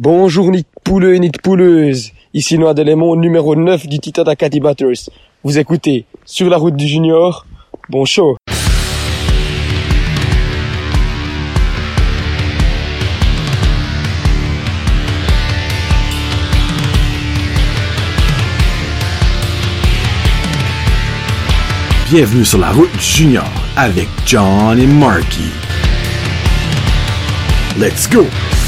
Bonjour nid de pouleux et nid de pouleuses, ici Noix de Lémon, numéro 9 du Titan Acadie Batters. Vous écoutez Sur la route du Junior, bon show. Bienvenue sur la route du Junior avec John et Marky. Let's go!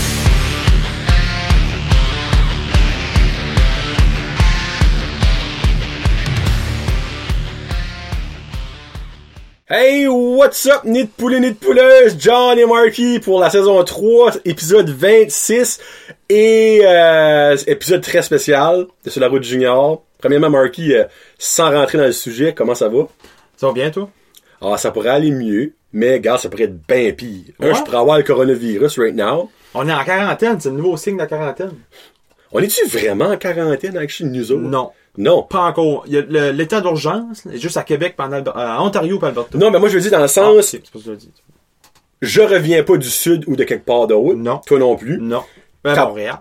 Hey, what's up, nid de poulet, nid de pouleuse, John et Marky pour la saison 3, épisode 26, et épisode très spécial de Sur la route du Junior. Premièrement, Marky, sans rentrer dans le sujet, comment ça va? Ça va bien, toi? Ah, ça pourrait aller mieux, mais gars, ça pourrait être bien pire. Ouais? Je pourrais avoir le coronavirus right now. On est en quarantaine, c'est le nouveau signe de la quarantaine. On est-tu vraiment en quarantaine avec chez nous autres? Non. Non. Pas encore. Il y a l'état d'urgence, est juste à Québec, à Ontario et Alberta. Non, mais moi je veux dire dans le sens, c'est pas ce que je dis. je reviens pas du sud ou de quelque part d'autre. Non. Toi non plus. Non. Ben, Quand- Montréal.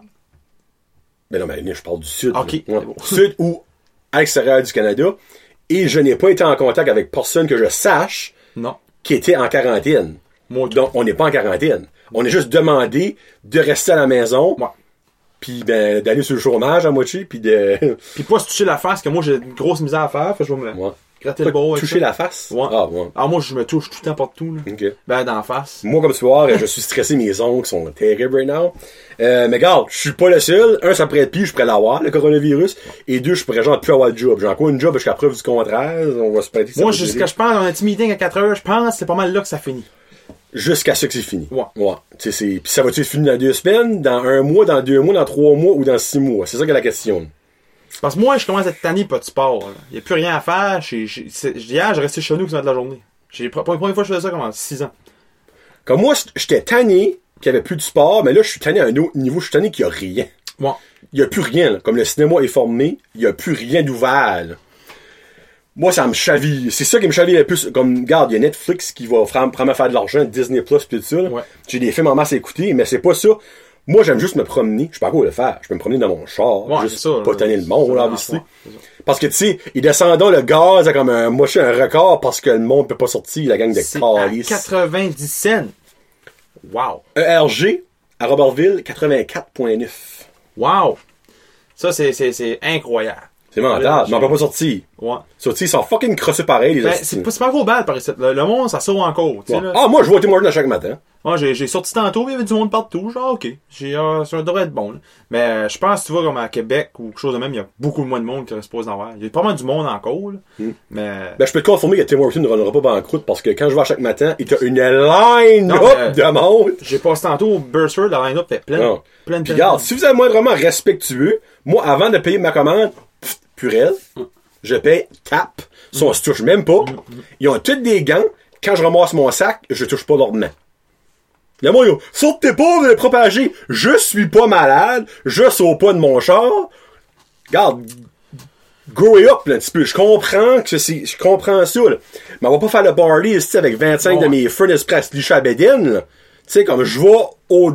Ben non, mais je parle du sud. Ok, là. Ouais. c'est bon. Sud ou à l'extérieur du Canada. Et je n'ai pas été en contact avec personne que je sache Non. qui était en quarantaine. Moi, tout. Donc, on n'est pas en quarantaine. On est juste demandé de rester à la maison. Ouais. Puis ben, d'aller sur le chômage à moitié. Puis de... Puis pas se toucher la face, parce que moi, j'ai une grosse misère à faire, fait que je vais me Ouais. gratter le bord. Toucher la face. Ouais. Ah, ouais. Alors moi, je me touche tout le temps partout, là. OK. Ben, dans la face. Moi, comme soir, je suis stressé, mes ongles sont terribles right now. Mais regarde, je suis pas le seul. Un, ça pourrait être pire, je pourrais l'avoir, le coronavirus. Et deux, je pourrais genre plus avoir de job. J'ai encore une job jusqu'à preuve du contraire. On va se prêter que ça Moi, va jusqu'à durer. je pense, on a un petit meeting à 4 heures, je pense, c'est pas mal là que ça finit. Jusqu'à ce que c'est fini. Ouais. Ouais. Tu sais, puis ça va-tu être fini dans 2 semaines, dans 1 mois, dans 2 mois, dans 3 mois ou dans 6 mois? C'est ça qui est la question. Parce que moi, je commence à être tanné pas de sport. Il n'y a plus rien à faire. Hier, j'ai resté chez nous que ça de la journée. Pour la première fois que je faisais ça comme en 6 ans. Comme moi, j'étais tanné qu'il y avait plus de sport, mais là, je suis tanné à un autre niveau. Je suis tanné qu'il y a rien. Moi. Il y a plus rien, là. Comme le cinéma est formé, il y a plus rien d'ouvert, là. Moi, ça me chaville. C'est ça qui me chaville le plus. Comme, regarde, il y a Netflix qui va vraiment faire de l'argent, Disney Plus pis tout ça, là. Ouais. J'ai des films en masse à écouter, mais c'est pas ça. Moi, j'aime juste me promener. Je peux pas encore le faire. Je peux me promener dans mon char. Ouais, juste c'est ça, pas là. tanner le monde, Ça là, marche, obviously. ouais, c'est ça. Parce que, tu sais, ils descendant le gaz à comme un record parce que le monde peut pas sortir, la gang de C'est à calices. 90 cents. Wow. ERG, à Robertville, 84,9. Wow. Ça, c'est incroyable. C'est mental. Mais on peut pas sortir. Ouais. Ça, tu sais, ils sont fucking crossés pareil, les Ben, hosties. c'est pas gros bal par ici. Le monde, ça sort encore. Tu sais, Ouais. là. Ah, moi, je vois Tim Hortons à chaque matin. Moi, j'ai sorti tantôt, il y avait du monde partout. Genre, ok. Ça devrait être bon, là. Mais je pense, tu vois, comme à Québec ou quelque chose de même, il y a beaucoup moins de monde qui suppose en avoir. Il y a pas mal du monde encore, là. Mais. Ben, je peux te confirmer que Tim Hortons ne rendra pas banqueroute parce que quand je vais à chaque matin, il y a une line-up Non, mais- de monde. J'ai passé tantôt au Burstford, la line-up fait Non. plein Puis regarde, si vous êtes moindrement respectueux, moi, avant de payer ma commande, purelle, je paye Tap. Ça, on se touche même pas. Ils ont tous des gants. Quand je ramasse mon sac, je touche pas l'ornement. Là, moi, sortez pas, vous allez propager. Je suis pas malade. Je saute pas de mon char. Regarde, grow it up, là, un petit peu. Je comprends je comprends ça, là. Mais on va pas faire le party, ici, avec 25 de mes furnace press lichés à bédine, là. Tu sais, comme je vais au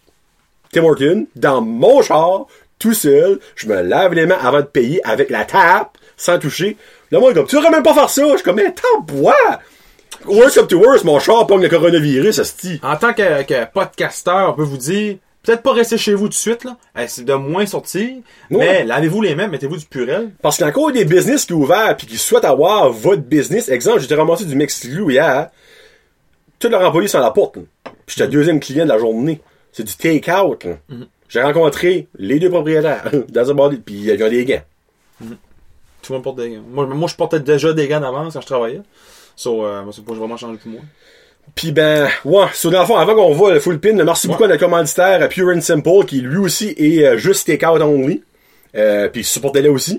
Tim Hortons, dans mon char, tout seul, je me lave les mains avant de payer avec la tape, sans toucher. Là, moi, comme, tu devrais même pas faire ça. Je suis comme, mais t'en bois! Worst up to worst, mon char pogne le coronavirus, asti. En tant que podcasteur, on peut vous dire, peut-être pas rester chez vous tout de suite, là. C'est de moins sortir. Mais lavez-vous les mains, mettez-vous du purel. Parce qu'il y a encore des business qui sont ouverts pis qui souhaitent avoir votre business. Exemple, j'étais ramassé du Mexiglou hier. Tous leurs employés sont à la porte, là. Pis j'étais le deuxième client de la journée. C'est du take-out, là. J'ai rencontré les 2 propriétaires dans un bordel, pis ils ont des gants. Tout le monde porte des gants. Moi, je portais déjà des gants d'avance quand je travaillais. Moi, c'est pas vraiment changé pour moi. Pis ben, ouais, sur dans le fond, avant qu'on voit le full pin, merci beaucoup à notre commanditaire Pure and Simple, qui lui aussi est juste take-out only. Pis il supportait là aussi.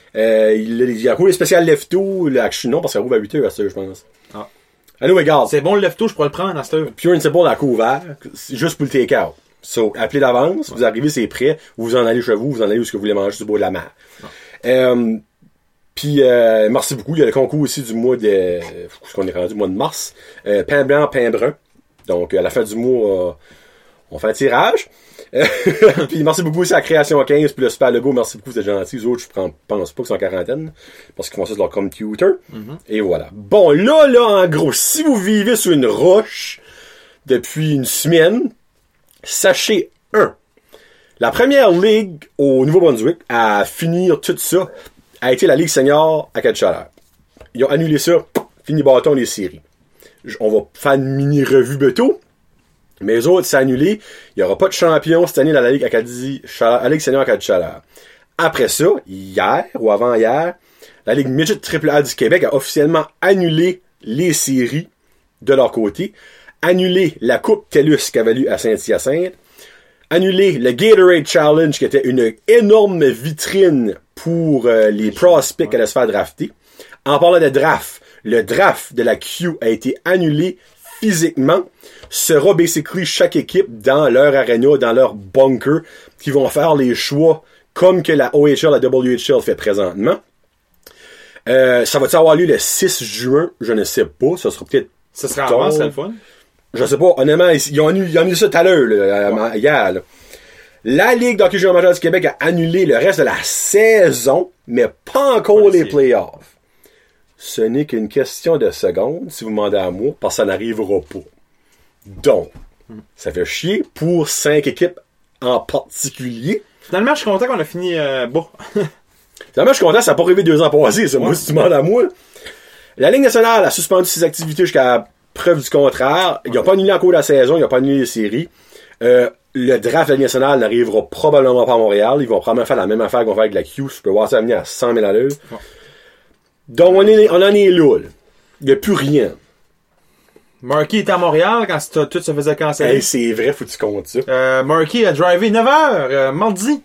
Il y a encore les spéciales lefto, non, parce qu'il rouvre à 8h à ça, je pense. Ah. Allô, regarde. C'est bon le lefto, je pourrais le prendre à cette heure. Pure and Simple a couvert, c'est juste pour le take-out. So, appelez d'avance, vous arrivez, c'est prêt, vous en allez chez vous, vous en allez où ce que vous voulez manger sur le bord de la mer. Puis merci beaucoup. Il y a le concours aussi du mois de... ce qu'on est rendu, mois de mars. Pain blanc, pain brun. Donc, à la fin du mois, On fait un tirage. Puis merci beaucoup aussi à Création 15 puis le Super Logo, merci beaucoup, c'est gentil. Les autres, je pense pas qu'ils sont en quarantaine parce qu'ils font ça sur leur computer. Et voilà. Bon, là, en gros, si vous vivez sur une roche depuis une semaine, sachez la première ligue au Nouveau-Brunswick à finir tout ça a été la Ligue senior à Quatre-Chaleurs. Ils ont annulé ça, fini bâton les séries. On va faire une mini-revue beto. Mais les autres, c'est annulé. Il n'y aura pas de champion cette année dans la Ligue la Ligue senior à Quatre-Chaleurs. Après ça, hier ou avant-hier, la Ligue Midget AAA du Québec a officiellement annulé les séries de leur côté, annulé la Coupe TELUS qui avait lieu à Saint-Hyacinthe, annulé le Gatorade Challenge qui était une énorme vitrine pour les prospects qui allaient se faire drafter. En parlant de draft, le draft de la Q a été annulé physiquement. Sera basically chaque équipe dans leur arena, dans leur bunker, qui vont faire les choix comme que la OHL, la WHL fait présentement. Ça va-tu avoir lieu le 6 juin? Je ne sais pas. Ça sera peut-être... Ça sera avant, c'est le fun? Je sais pas. Honnêtement, ils ont annulé ça tout à l'heure, hier. Là. La Ligue d'hockey junior majeur du Québec a annulé le reste de la saison, mais pas encore les playoffs. Ce n'est qu'une question de secondes, si vous demandez à moi, parce que ça n'arrivera pas. Donc, ça fait chier pour 5 équipes en particulier. Finalement, je suis content qu'on a fini bas. Finalement, je suis content, ça n'a pas arrivé 2 ans passés, ça. Ouais. Moi, si tu demandes à moi. La Ligue nationale a suspendu ses activités jusqu'à preuve du contraire. Ils n'ont pas annulé en cours de la saison, ils n'ont pas annulé les séries. Le draft de la Ligue nationale n'arrivera probablement pas à Montréal. Ils vont probablement faire la même affaire qu'on fait avec la Q. Je peux voir ça venir à 100 000 à l'heure. Ouais. Donc, on en est là. Il n'y a plus rien. Marky était à Montréal quand tout se faisait canceller. Hey, c'est vrai, faut que tu comptes ça. Marky a drivé 9h, mardi.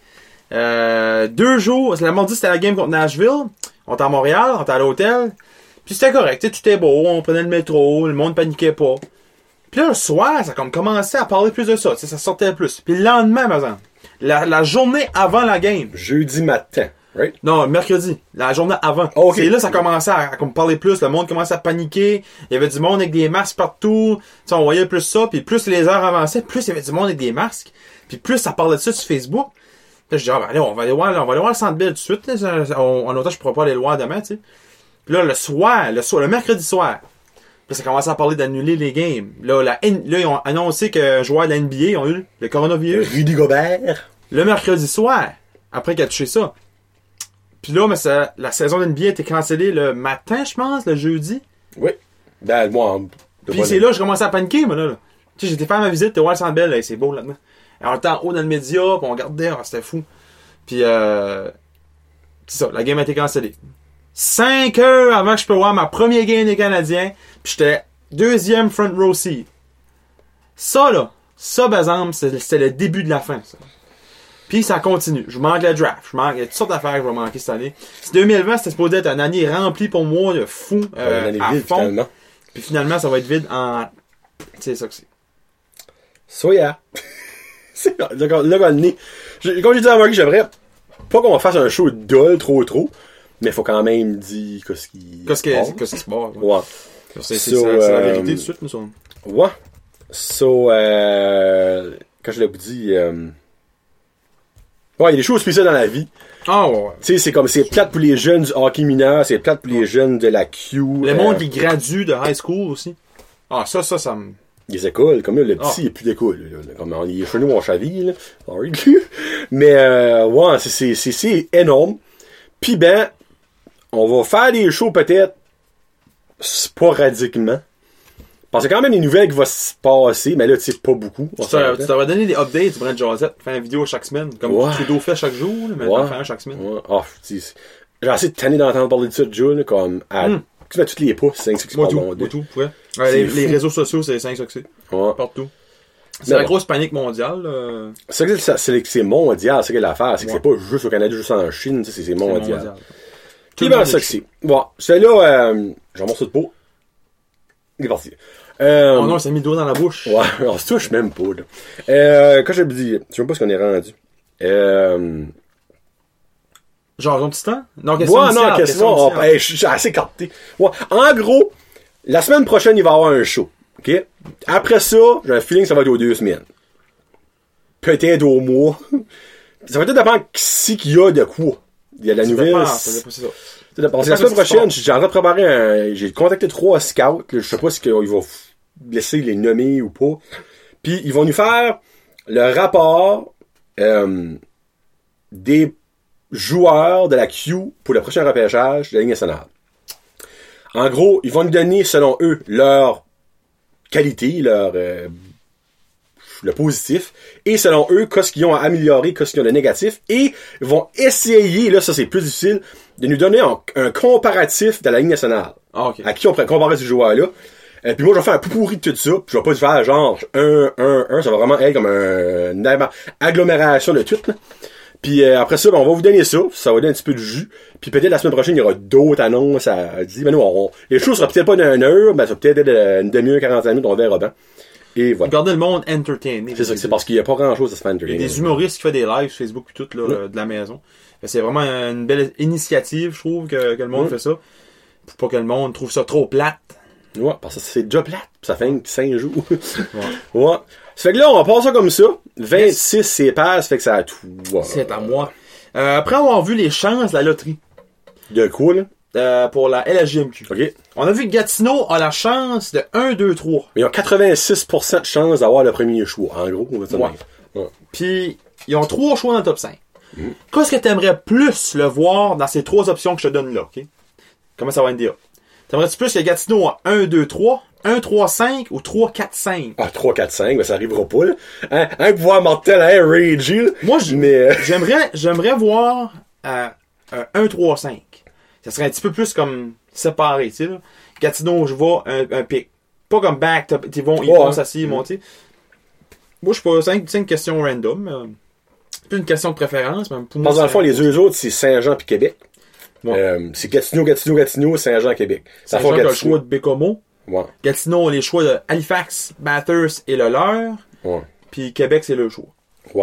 2 jours. Le mardi, c'était la game contre Nashville. On était à Montréal, on était à l'hôtel. Puis c'était correct, tout était beau, on prenait le métro, le monde paniquait pas. Puis là, le soir, ça a comme commencé à parler plus de ça, ça sortait plus. Puis le lendemain, par exemple, la journée avant la game. Jeudi matin, right? Non, mercredi, la journée avant. Oh, okay. Et là, ça commençait à comme parler plus, le monde commençait à paniquer, il y avait du monde avec des masques partout, t'sais, on voyait plus ça, puis plus les heures avançaient, plus il y avait du monde avec des masques, puis plus ça parlait de ça sur Facebook. Là, je dis, ben là, on va aller voir le Centre Bell tout de suite, là, en autant, je pourrais pas aller le voir demain, tu sais. Puis là, le mercredi soir, là, ça commençait à parler d'annuler les games. Là, ils ont annoncé qu'un joueur de la NBA ont eu le coronavirus. Rudy Gobert. Le mercredi soir, après qu'il a touché ça. Puis là, mais la saison de NBA a été cancellée le matin, je pense, le jeudi. Oui. Ben, moi, puis c'est là que je commençais à paniquer, moi, là. Tu sais, j'étais faire ma visite, t'es voir le Centre Bell, là, c'est beau, là-dedans. Alors, on était en haut dans le média, puis on regardait, c'était fou. Puis, c'est ça, la game a été cancellée. 5 heures avant que je peux voir ma première game des Canadiens, puis j'étais 2e front row seat. Ça, par exemple, c'était le début de la fin, ça. Puis ça continue. Je manque le draft. Il y a toutes sortes d'affaires que je vais manquer cette année. 2020, c'était supposé être une année remplie pour moi de fou. Une année vide, fond. finalement. Puis finalement, ça va être vide en... C'est ça que c'est. So yeah. C'est là qu'on le nez. Comme j'ai dit à Marky, j'aimerais pas qu'on fasse un show dull trop, mais faut quand même dire qu'est-ce qui se passe. Ouais. C'est la vérité tout de suite, nous sommes. Ouais. So, quand je l'ai dit, ouais, il y a des choses spéciales dans la vie. Ah ouais. Tu sais, c'est plate pour les jeunes du hockey mineur, c'est plate pour les jeunes de la Q. Le monde qui gradue de high school aussi. Ah, ça me... Les écoles, comme là, le petit, il n'y a plus d'école. Comme il est chez nous, on chaville, là. Sorry. Mais, ouais, c'est énorme. Puis ben, on va faire des shows peut-être sporadiquement. Parce qu'il y a quand même des nouvelles qui vont se passer, mais là, tu sais, pas beaucoup. Tu t'aurais donné des updates, Brent Josette, faire une vidéo chaque semaine, comme Trudeau fait chaque jour, mais t'en fais un chaque semaine. Ouais. Oh, j'ai assez de tanné d'entendre parler de ça de Joe, là, comme à tous les pouces, c'est 5 succès par monde. Tout, ouais. Les réseaux sociaux, c'est 5 succès. Ouais. Partout. C'est la grosse panique mondiale. C'est mondial, c'est que l'affaire. C'est que c'est pas juste au Canada, juste en Chine, c'est mondial. Puis ben, ça que c'est. Bon, celui-là, j'en morceau de peau. Il est parti. Oh non, ça a mis le doigt dans la bouche. Ouais, on se touche même pas, là. Quand je me dis, je sais même pas ce qu'on est rendu. Genre, un petit temps? Non, question je suis assez capté. Ouais. En gros, la semaine prochaine, il va y avoir un show. OK? Après ça, j'ai un feeling que ça va être aux 2 semaines. peut-être au mois. Ça va peut-être dépendre qui qu'il y a de quoi. Il y a de la nouvelle. C'est ça. Parce que la semaine prochaine, j'ai en train de préparer j'ai contacté 3 scouts. Je sais pas si ils vont laisser les nommer ou pas. Puis ils vont nous faire le rapport des joueurs de la Q pour le prochain repêchage de la Ligue nationale. En gros, ils vont nous donner, selon eux, leur qualité, le positif, et selon eux, qu'est-ce qu'ils ont à améliorer, qu'est-ce qu'ils ont de négatif, et ils vont essayer, là, ça c'est plus difficile, de nous donner un comparatif de la Ligue nationale. Ah, ok. À qui on pourrait comparer ces joueurs-là. Puis moi, je vais faire un pourri de tout ça, puis je vais pas faire genre 1, ça va vraiment être comme une agglomération de tout, là. Puis après ça, ben, on va vous donner ça va donner un petit peu de jus. Puis peut-être la semaine prochaine, il y aura d'autres annonces à dire. Ben nous, les choses sera peut-être pas d'une heure, ben ça va peut-être être une demi-heure, 45 minutes, on verra bien. Et voilà. Regardez le monde entertainé. C'est ça, c'est parce qu'il y a pas grand-chose à se faire entertainer. Il y a des humoristes qui font des lives sur Facebook et tout, là, de la maison. C'est vraiment une belle initiative, je trouve, que le monde fait ça. Pour pas que le monde trouve ça trop plate. Ouais, parce que c'est déjà plate. Ça fait 5 jours. Ouais. Ça fait que là, on va passer ça comme ça. 26 c'est passe, fait que ça a tout. Ouais. C'est à moi. Après avoir vu les chances de la loterie. De quoi, là? Pour la LHJMQ. OK. On a vu que Gatineau a la chance de 1, 2, 3. Mais ils ont 86% de chance d'avoir le premier choix. En gros, on va dire. Ouais. Puis, ils ont 3 choix dans le top 5. Qu'est-ce que t'aimerais plus le voir dans ces 3 options que je te donne là, OK? Comment ça va NDA? T'aimerais-tu plus que Gatineau a 1, 2, 3, 1, 3, 5 ou 3, 4, 5? Ah, 3, 4, 5, ben ça arrivera pas, là. Un pouvoir mortel, Ragey, là. Moi, j'aimerais voir un 1, 3, 5. Ça serait un petit peu plus comme séparé, tu sais, là. Gatineau, je vois un pic. Pas comme back, ils vont s'asseoir, monter. Moi, je sais pas, c'est une question random. C'est plus une question de préférence, mais pour moi. Dans le fond, les deux autres, c'est Saint-Jean puis Québec. Ouais. C'est Gatineau, Saint-Jean, Québec. Saint-Jean a le choix de Bécomo. Ouais. Gatineau a les choix de Halifax, Bathurst et le leur. Ouais. Puis Québec, c'est le choix. Ouais.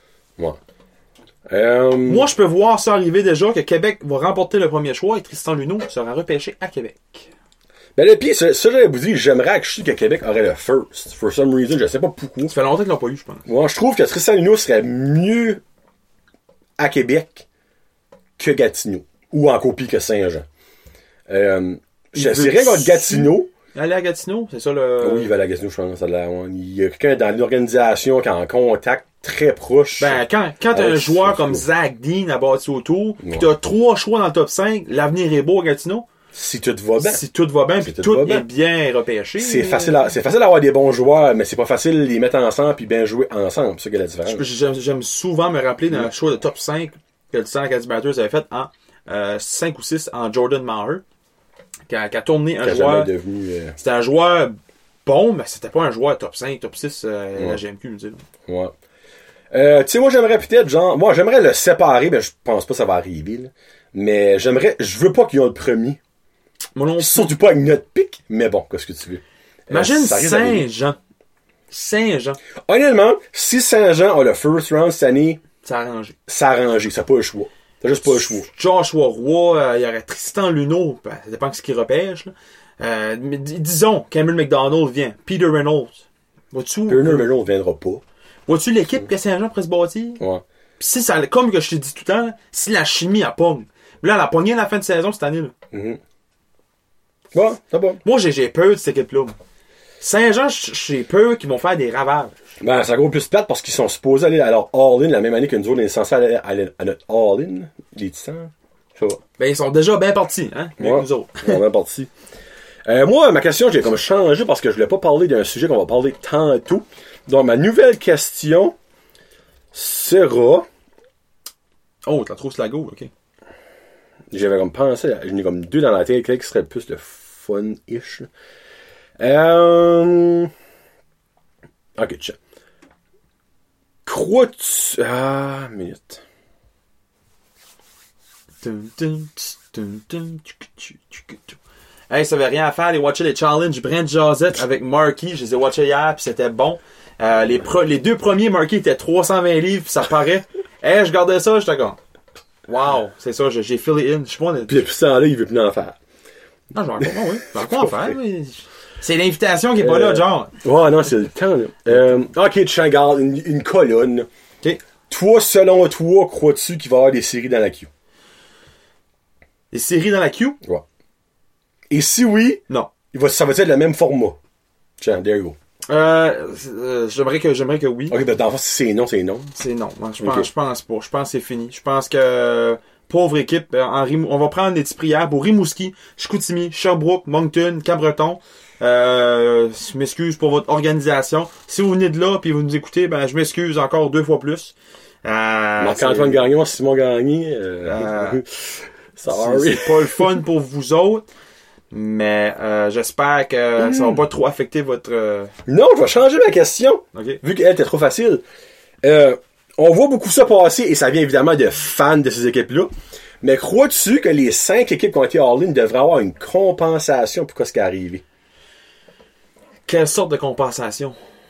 Moi, je peux voir ça arriver déjà que Québec va remporter le premier choix et Tristan Luneau sera repêché à Québec. Ben là, pis ça j'avais vous dit, j'aimerais que Québec aurait le first. For some reason, je sais pas pourquoi. Ça fait longtemps qu'ils l'ont pas eu, je pense. Moi, je trouve que Tristan Luneau serait mieux à Québec que Gatineau. Ou en copie que Saint-Jean. Je dirais que Gatineau. Aller à Gatineau, c'est ça le. Oui, il va aller à Gatineau, je pense. Il y a quelqu'un dans l'organisation qui est en contact très proche. Ben, quand t'as un joueur comme Zach Dean à bâti autour, pis t'as 3 choix dans le top 5, l'avenir est beau à Gatineau. Si tout va bien. Si tout va bien, pis tout est bien repêché. C'est facile d'avoir des bons joueurs, mais c'est pas facile de les mettre ensemble pis bien jouer ensemble. C'est ça qui est la différence. J'aime souvent me rappeler dans le choix de top 5 que le Titan Acadie Batters avait fait en 5 ou 6 en Jordan Maher. Qui a tourné un joueur. C'était un joueur bon, mais c'était pas un joueur top 5, top 6 la GMQ, nous dit. Ouais. Tu sais, moi, j'aimerais peut-être, j'aimerais le séparer, mais je pense pas que ça va arriver, là. Mais je veux pas qu'ils ont le premier. Moi non. Surtout pas avec notre pic, mais bon, qu'est-ce que tu veux. Imagine Saint-Jean. Saint-Jean. Honnêtement, si Saint-Jean a le first round cette année, ça a arrangé. C'est pas le choix. T'as juste pas le choix. Joshua Roy, il y aurait Tristan Luneau, ça dépend de ce qu'il repêche, là. Mais disons, Cameron McDonald vient, Peter Reynolds. Vois-tu? Peter Reynolds viendra pas. Vois-tu l'équipe que Saint-Jean pourrait se bâtir? Ouais. Pis si ça, comme que je t'ai dit tout le temps, si la chimie a pogne. Là, elle a pogné à la fin de saison cette année, là. Ouais, c'est bon. Moi, j'ai peur de cette équipe-là. Saint-Jean, j'ai peur qu'ils vont faire des ravages. Ben, ça gros plus plate parce qu'ils sont supposés aller à leur all-in la même année que nous autres, on est censés aller à notre all-in, les Titans. Ça va. Ben, ils sont déjà bien partis, hein, mieux que nous autres. Ils sont bien partis. Moi, ma question, j'ai comme changé parce que je voulais pas parler d'un sujet qu'on va parler tantôt. Donc, ma nouvelle question sera... Oh, t'as trop Slago, ok. J'avais comme pensé, j'en ai comme 2 dans la tête, qui serait plus de fun-ish. Ok, tiens. Crois-tu... Ah, minute. Hey, ça avait rien à faire, les watcher les challenges Brent Josette avec Marky, je les ai watchés hier, pis c'était bon. Les 2 premiers, Marky étaient 320 livres, pis ça paraît. Hey, je gardais ça, j'étais comme... Wow, c'est ça, j'ai fill it in. Je sais pas. Puis depuis ce temps-là, il veut plus en faire. Non, je vais encore, oui. Je vais encore en faire, mais... C'est l'invitation qui est pas là, genre. Ouais, non, c'est le temps, là. Ok, tu regardes une colonne. Ok. Toi, selon toi, crois-tu qu'il va y avoir des séries dans la queue? Les séries dans la queue? Ouais. Et si oui, Non. ça va être le même format. Tiens, there you go. J'aimerais que oui. Ok, ben dans le fond, si c'est non, c'est non. C'est non. Moi, je Ok. pense pas. Je pense que c'est fini. Je pense que pauvre équipe, on va prendre des petites prières pour Rimouski, Chicoutimi, Sherbrooke, Moncton, Cabreton. Je m'excuse pour votre organisation. Si vous venez de là puis vous nous écoutez, ben je m'excuse encore 2 fois plus. Marc-Antoine Gagnon, Simon Gagné. Sorry. C'est pas le fun pour vous autres. Mais j'espère que ça va pas trop affecter votre... Non, je vais changer ma question. OK. Vu qu'elle était trop facile. On voit beaucoup ça passer et ça vient évidemment de fans de ces équipes-là. Mais crois-tu que les 5 équipes qui ont été all-in devraient avoir une compensation pour ce qui est arrivé? Quelle sorte de compensation?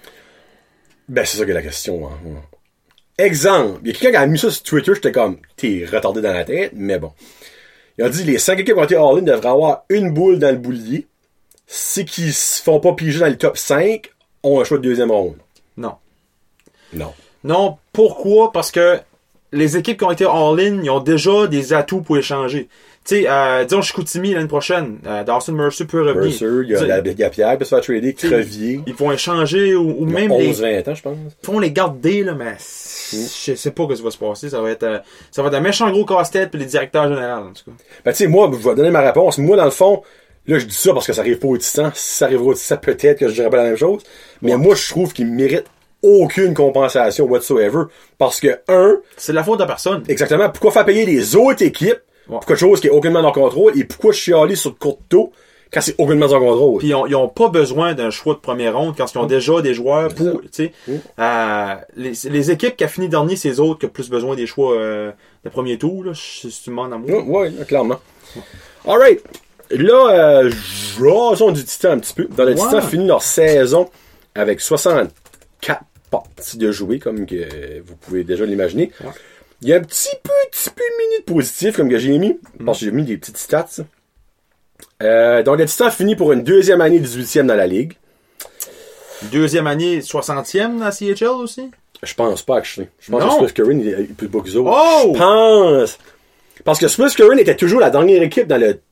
Ben, c'est ça que est la question. Hein. Exemple, il y a quelqu'un qui a mis ça sur Twitter, j'étais comme, t'es retardé dans la tête, mais bon. Il a dit, les 5 équipes qui ont été all-in devraient avoir une boule dans le boulier. Ceux qui se font pas piger dans le top 5 ont un choix de deuxième ronde. Non. Non. Non, pourquoi? Parce que les équipes qui ont été all-in, ils ont déjà des atouts pour échanger. Tu sais, disons Chicoutimi l'année prochaine, Dawson Mercer peut revenir. Mercer, il y a Pierre qui peut se faire trader, Crevier. Ils vont échanger ou même 11-20 ans, je pense. Ils font les garder, là, mais je sais pas ce qui va se passer. Ça va être un méchant gros casse-tête pour les directeurs généraux, en tout cas. Ben, tu sais, moi, je vais donner ma réponse. Moi, dans le fond, là, je dis ça parce que ça arrive pas au Titan. Si ça arrivera au Titan, peut-être que je dirais pas la même chose. Mais moi, je trouve qu'ils méritent aucune compensation whatsoever. Parce que, c'est de la faute de personne. Exactement. Pourquoi faire payer les autres équipes pour quelque chose qui est aucunement dans leur contrôle et pourquoi chialer sur le court taux quand c'est aucunement dans leur contrôle? Puis ils ont pas besoin d'un choix de première ronde quand ils ont déjà des joueurs pour, tu sais. Les équipes qui a fini dernier, c'est les autres qui ont plus besoin des choix de premier tour, là, si tu me demandes à moi. Ouais, clairement. Alright. Là, jasons du Titan un petit peu. Dans le Titan finit leur saison avec 64 parties de jouer, comme que vous pouvez déjà l'imaginer. Ouais. Il y a un petit peu mini de positif, comme que j'ai mis, parce que j'ai mis des petites stats. Donc, le Titan finit pour une deuxième année 18e dans la Ligue. Deuxième année 60e dans la CHL aussi? Je pense pas, actually. Je pense que Smith Curran est plus bas que les autres. Oh! Je pense! Parce que Smith Curran était toujours la dernière équipe dans le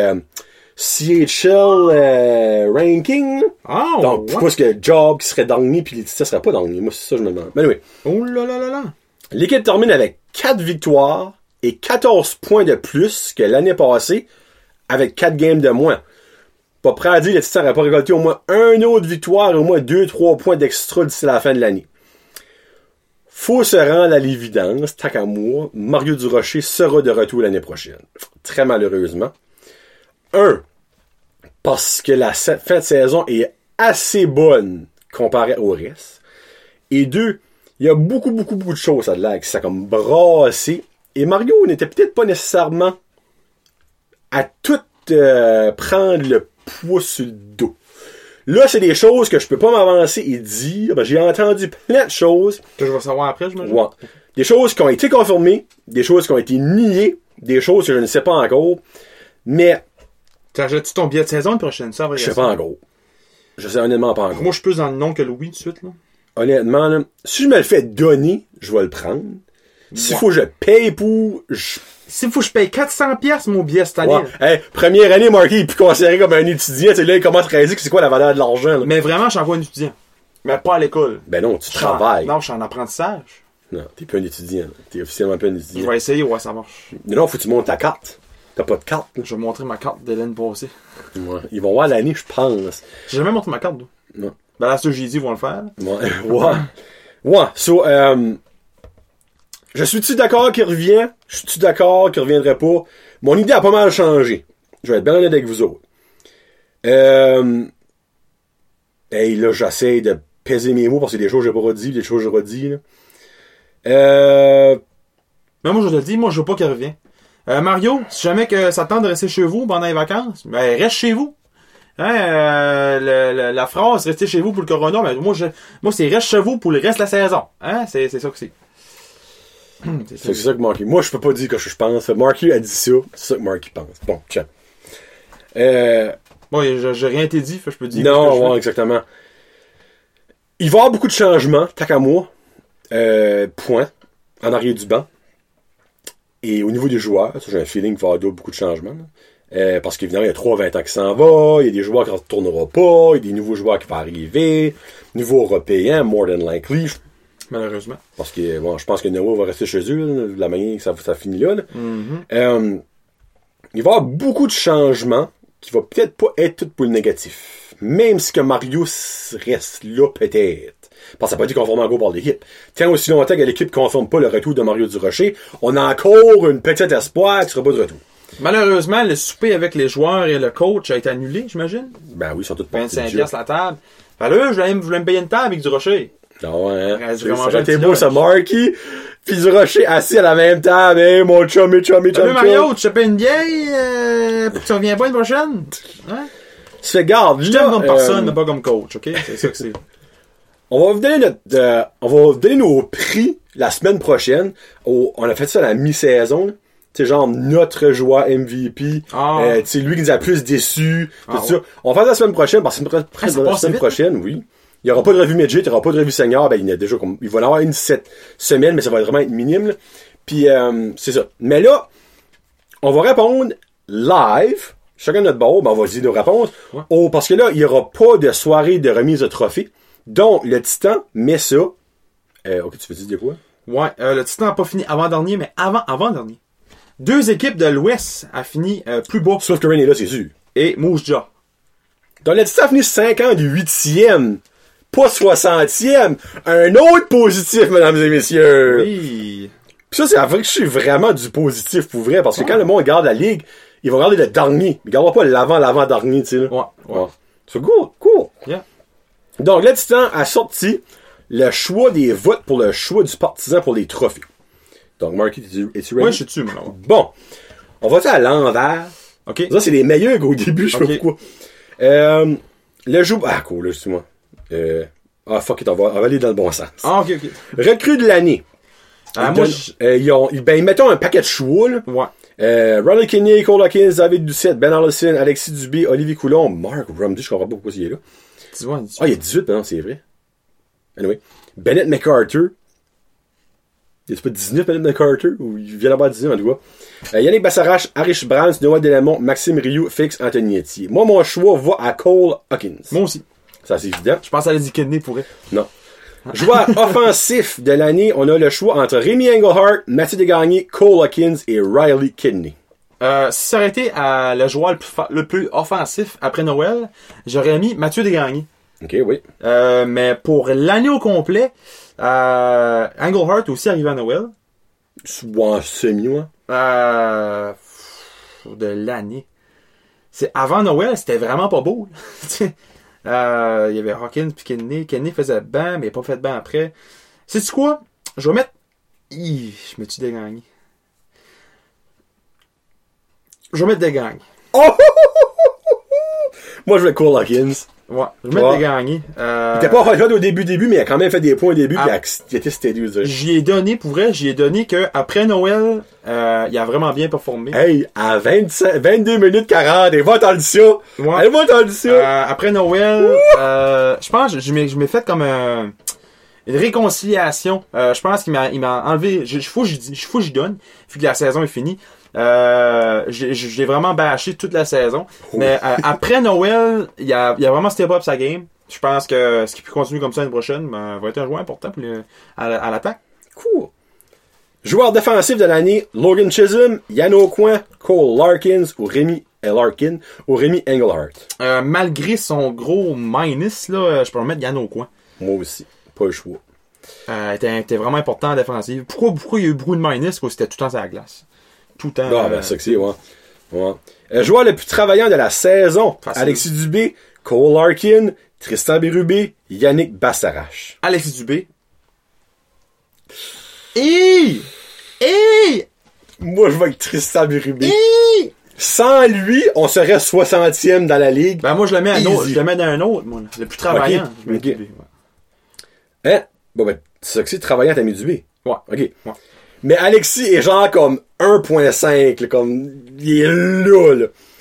CHL ranking. Oh! Donc, pourquoi est-ce que Job qui serait dernier puis les Titans seraient pas derniers? Moi, c'est ça que je me demande. Mais anyway. Oh là là là là! L'équipe termine avec 4 victoires et 14 points de plus que l'année passée, avec 4 games de moins. Pas prêt à dire que les Titans n'auraient pas récolté au moins une autre victoire et au moins 2-3 points d'extra d'ici la fin de l'année. Faut se rendre à l'évidence, tant qu'à moi, Mario Durocher sera de retour l'année prochaine. Très malheureusement. Parce que la fin de saison est assez bonne comparée au reste. Et 2, il y a beaucoup de choses à de ça comme brassé. Et Mario n'était peut-être pas nécessairement à tout prendre le poids sur le dos. Là, c'est des choses que je peux pas m'avancer et dire. Ben, j'ai entendu plein de choses. Que je vais savoir après, je me dis. Ouais. Des choses qui ont été confirmées, des choses qui ont été niées, des choses que je ne sais pas encore. Mais... T'achètes-tu ton billet de saison une prochaine, ça? Je sais pas encore. Je sais honnêtement pas encore. Moi, je suis plus dans le nom que Louis, tout de suite, là. Honnêtement, là, si je me le fais donner, je vais le prendre. S'il faut que je paye pour... S'il faut que je paye 400$ mon billet cette année. Ouais. Hey, première année, Marky, il est plus considéré comme un étudiant. Là, il commence à réaliser que c'est quoi la valeur de l'argent. Là. Mais vraiment, je suis encore un étudiant. Mais pas à l'école. Ben non, tu travailles. Non, je suis en apprentissage. Non, t'es pas un étudiant. T'es officiellement pas un étudiant. Je vais essayer, ouais, ça marche. Non, faut que tu montes ta carte. T'as pas de carte. Là. Je vais montrer ma carte de l'année passée. Ouais. Ils vont voir l'année, je pense. J'ai jamais montré ma carte, toi. Non. Ben là, ce que j'ai dit, ils vont le faire. Ouais. Ouais. So, je suis-tu d'accord qu'il revient? Je suis-tu d'accord qu'il reviendrait pas? Mon idée a pas mal changé. Je vais être bien honnête avec vous autres. Hey, là, j'essaie de peser mes mots parce que c'est des choses que j'ai pas redit, des choses que j'ai redit, là. Mais moi, je te le dis, moi, je veux pas qu'il revienne. Mario, si jamais que ça tente de rester chez vous pendant les vacances, ben, reste chez vous. Hein, la phrase, restez chez vous pour le corona, mais moi, c'est reste chez vous pour le reste de la saison. Hein, c'est ça que c'est. C'est ça que Marky... Moi, je peux pas dire que je pense. Marky a dit ça. C'est ça que Marky pense. Bon, tiens. Bon, j'ai rien été dit, fait que je peux dire. Non, ouais, exactement. Il va y avoir beaucoup de changements, tant qu'à moi. Point. En arrière du banc. Et au niveau des joueurs, ça, j'ai un feeling qu'il va y avoir beaucoup de changements. Parce qu'évidemment, il y a 3-20 ans qui s'en va, il y a des joueurs qui ne retourneront pas, il y a des nouveaux joueurs qui vont arriver, nouveaux européens, more than likely. Malheureusement. Parce que bon, je pense que Noah va rester chez eux, là, de la manière que ça finit là. Il va y avoir beaucoup de changements qui vont peut-être pas être tout pour le négatif. Même si que Mario reste là, peut-être. Parce que ça n'a pas été conforme encore par l'équipe. Tant aussi longtemps que l'équipe ne confirme pas le retour de Mario Durocher, on a encore une petite espoir qu'il ne sera pas de retour. Malheureusement, le souper avec les joueurs et le coach a été annulé, j'imagine. Ben oui, ils sont tous partis. 25$ la table. Fait là, je voulais me payer une table avec Durocher. Non, hein. Ça aurait été beau, ça, Marky. Pis Durocher assis à la même table. Hey, mon chum. Salut Mario, tu te payes une vieille, pour que tu reviens pas une prochaine? Hein? Tu fais garde, je t'aime comme personne, mais pas comme coach, ok? C'est ça que c'est. On va vous donner nos prix la semaine prochaine. On a fait ça à la mi-saison. Tu sais, genre, notre joueur MVP. Tu sais, lui qui nous a plus déçus. Tout ça. On va faire ça la semaine prochaine, parce que la semaine prochaine, oui. Il n'y aura pas de revue midget, il n'y aura pas de revue senior. Ben, il va en avoir une cette semaine, mais ça va vraiment être minime, là. Puis, c'est ça. Mais là, on va répondre live. Chacun de notre bord, ben, on va dire nos réponses. Ouais. Parce que là, il n'y aura pas de soirée de remise de trophée. Donc, le Titan met ça. Ok, tu veux dire quoi? Ouais, le Titan n'a pas fini avant-dernier, mais avant-dernier. 2 équipes de l'Ouest a fini plus bas. Sauf que Rain est là, c'est sûr. Et Moose Jaw. Donc, le Titan a fini 50 du 8e. Pas 60e. Un autre positif, mesdames et messieurs. Oui. Pis ça, c'est vrai que je suis vraiment du positif pour vrai. Parce que quand le monde regarde la ligue, il va regarder le dernier. Il regardera pas l'avant-dernier, tu sais. Ouais. C'est cool. Yeah. Donc, le Titan a sorti le choix des votes pour le choix du partisan pour les trophées. Donc, Marky, es-tu ready? Oui, je suis dessus, maintenant. Bon. On va faire à l'envers. OK. Ça, c'est les meilleurs qu'au début, je sais pas pourquoi. Le jeu... Ah, cool, là, excuse-moi. Fuck it, on va aller dans le bon sens. Ah, ok. Recrue de l'année. Mettons un paquet de choix, là. Ouais. Riley Kidney, Cole Hawkins, David Doucette, Ben Allison, Alexis Dubé, Olivier Coulomb, Mark Rumdy, je comprends pas pourquoi il est là. Tu vois, il y a 18, non, c'est vrai. Anyway. Bennett McCarter. Il y a pas 19 Bennett McCarter, ou il vient d'avoir 19 en tout cas. Yannick Bassarache, Harish Brands, Noah Delamont, Maxime Rioux, Félix Antonietti. Moi, mon choix va à Cole Hawkins. Moi aussi. Ça, c'est évident. Je pense à la Kidney pour elle. Non. Joueur offensif de l'année, on a le choix entre Rémi Engelhardt, Mathieu Desgagnés, Cole Hawkins et Riley Kidney. Si ça aurait été le joueur le plus offensif après Noël, j'aurais mis Mathieu Desgagnés. Ok, oui. Mais pour l'année au complet, Engelhardt aussi arrivé à Noël. Ouais, semi, de l'année. C'est avant Noël, c'était vraiment pas beau. Il y avait Hawkins puis Kidney. Kidney faisait ban, mais il n'a pas fait de ban après. Sais-tu quoi? Je vais mettre... je me suis dégagné. Je vais mettre Desgagnés. Oh! Moi, je vais Cole Hawkins. Ouais, je vais mettre Desgagnés. Il était pas fait au début, mais il a quand même fait des points au début, puis il était steady. J'y ai donné, pour vrai, qu'après Noël, il a vraiment bien performé. Hey, à 22 minutes 40, il va entendre ça. Ouais. Il va entendre ça. Après Noël, je pense que je m'ai fait comme une réconciliation. Je pense qu'il m'a enlevé, faut que j'y donne, vu que la saison est finie. J'ai vraiment bâché toute la saison. Mais après Noël, il a vraiment step up sa game. Je pense que ce qui peut continuer comme ça l'année prochaine va être un joueur important pour à l'attaque. Cool. Joueur défensif de l'année, Logan Chisholm, Yann Aucoin, Cole Larkins ou Rémi Larkin ou Rémi Engelhardt. Malgré son gros minus, là, je peux remettre Yann Aucoin. Moi aussi. Pas le choix. Était vraiment important en défensive. Pourquoi il y a eu beaucoup de minus? Parce que c'était tout le temps sur la glace. Tout le temps. Ah, ben, c'est que c'est, ouais. Joueur le plus travaillant de la saison. Facile. Alexis Dubé, Cole Larkin, Tristan Bérubé, Yannick Bassarache. Alexis Dubé. Moi, je vais avec Tristan Bérubé. Sans lui, on serait 60e dans la ligue. Ben, moi, je le mets dans un autre, moi. Le plus travaillant. Okay. Je mets Dubé, Hein? Bon, ben, c'est ça que c'est travaillant, t'as mis Dubé. Ouais. OK. Ouais. Mais Alexis est genre comme 1.5, là, comme, il est là.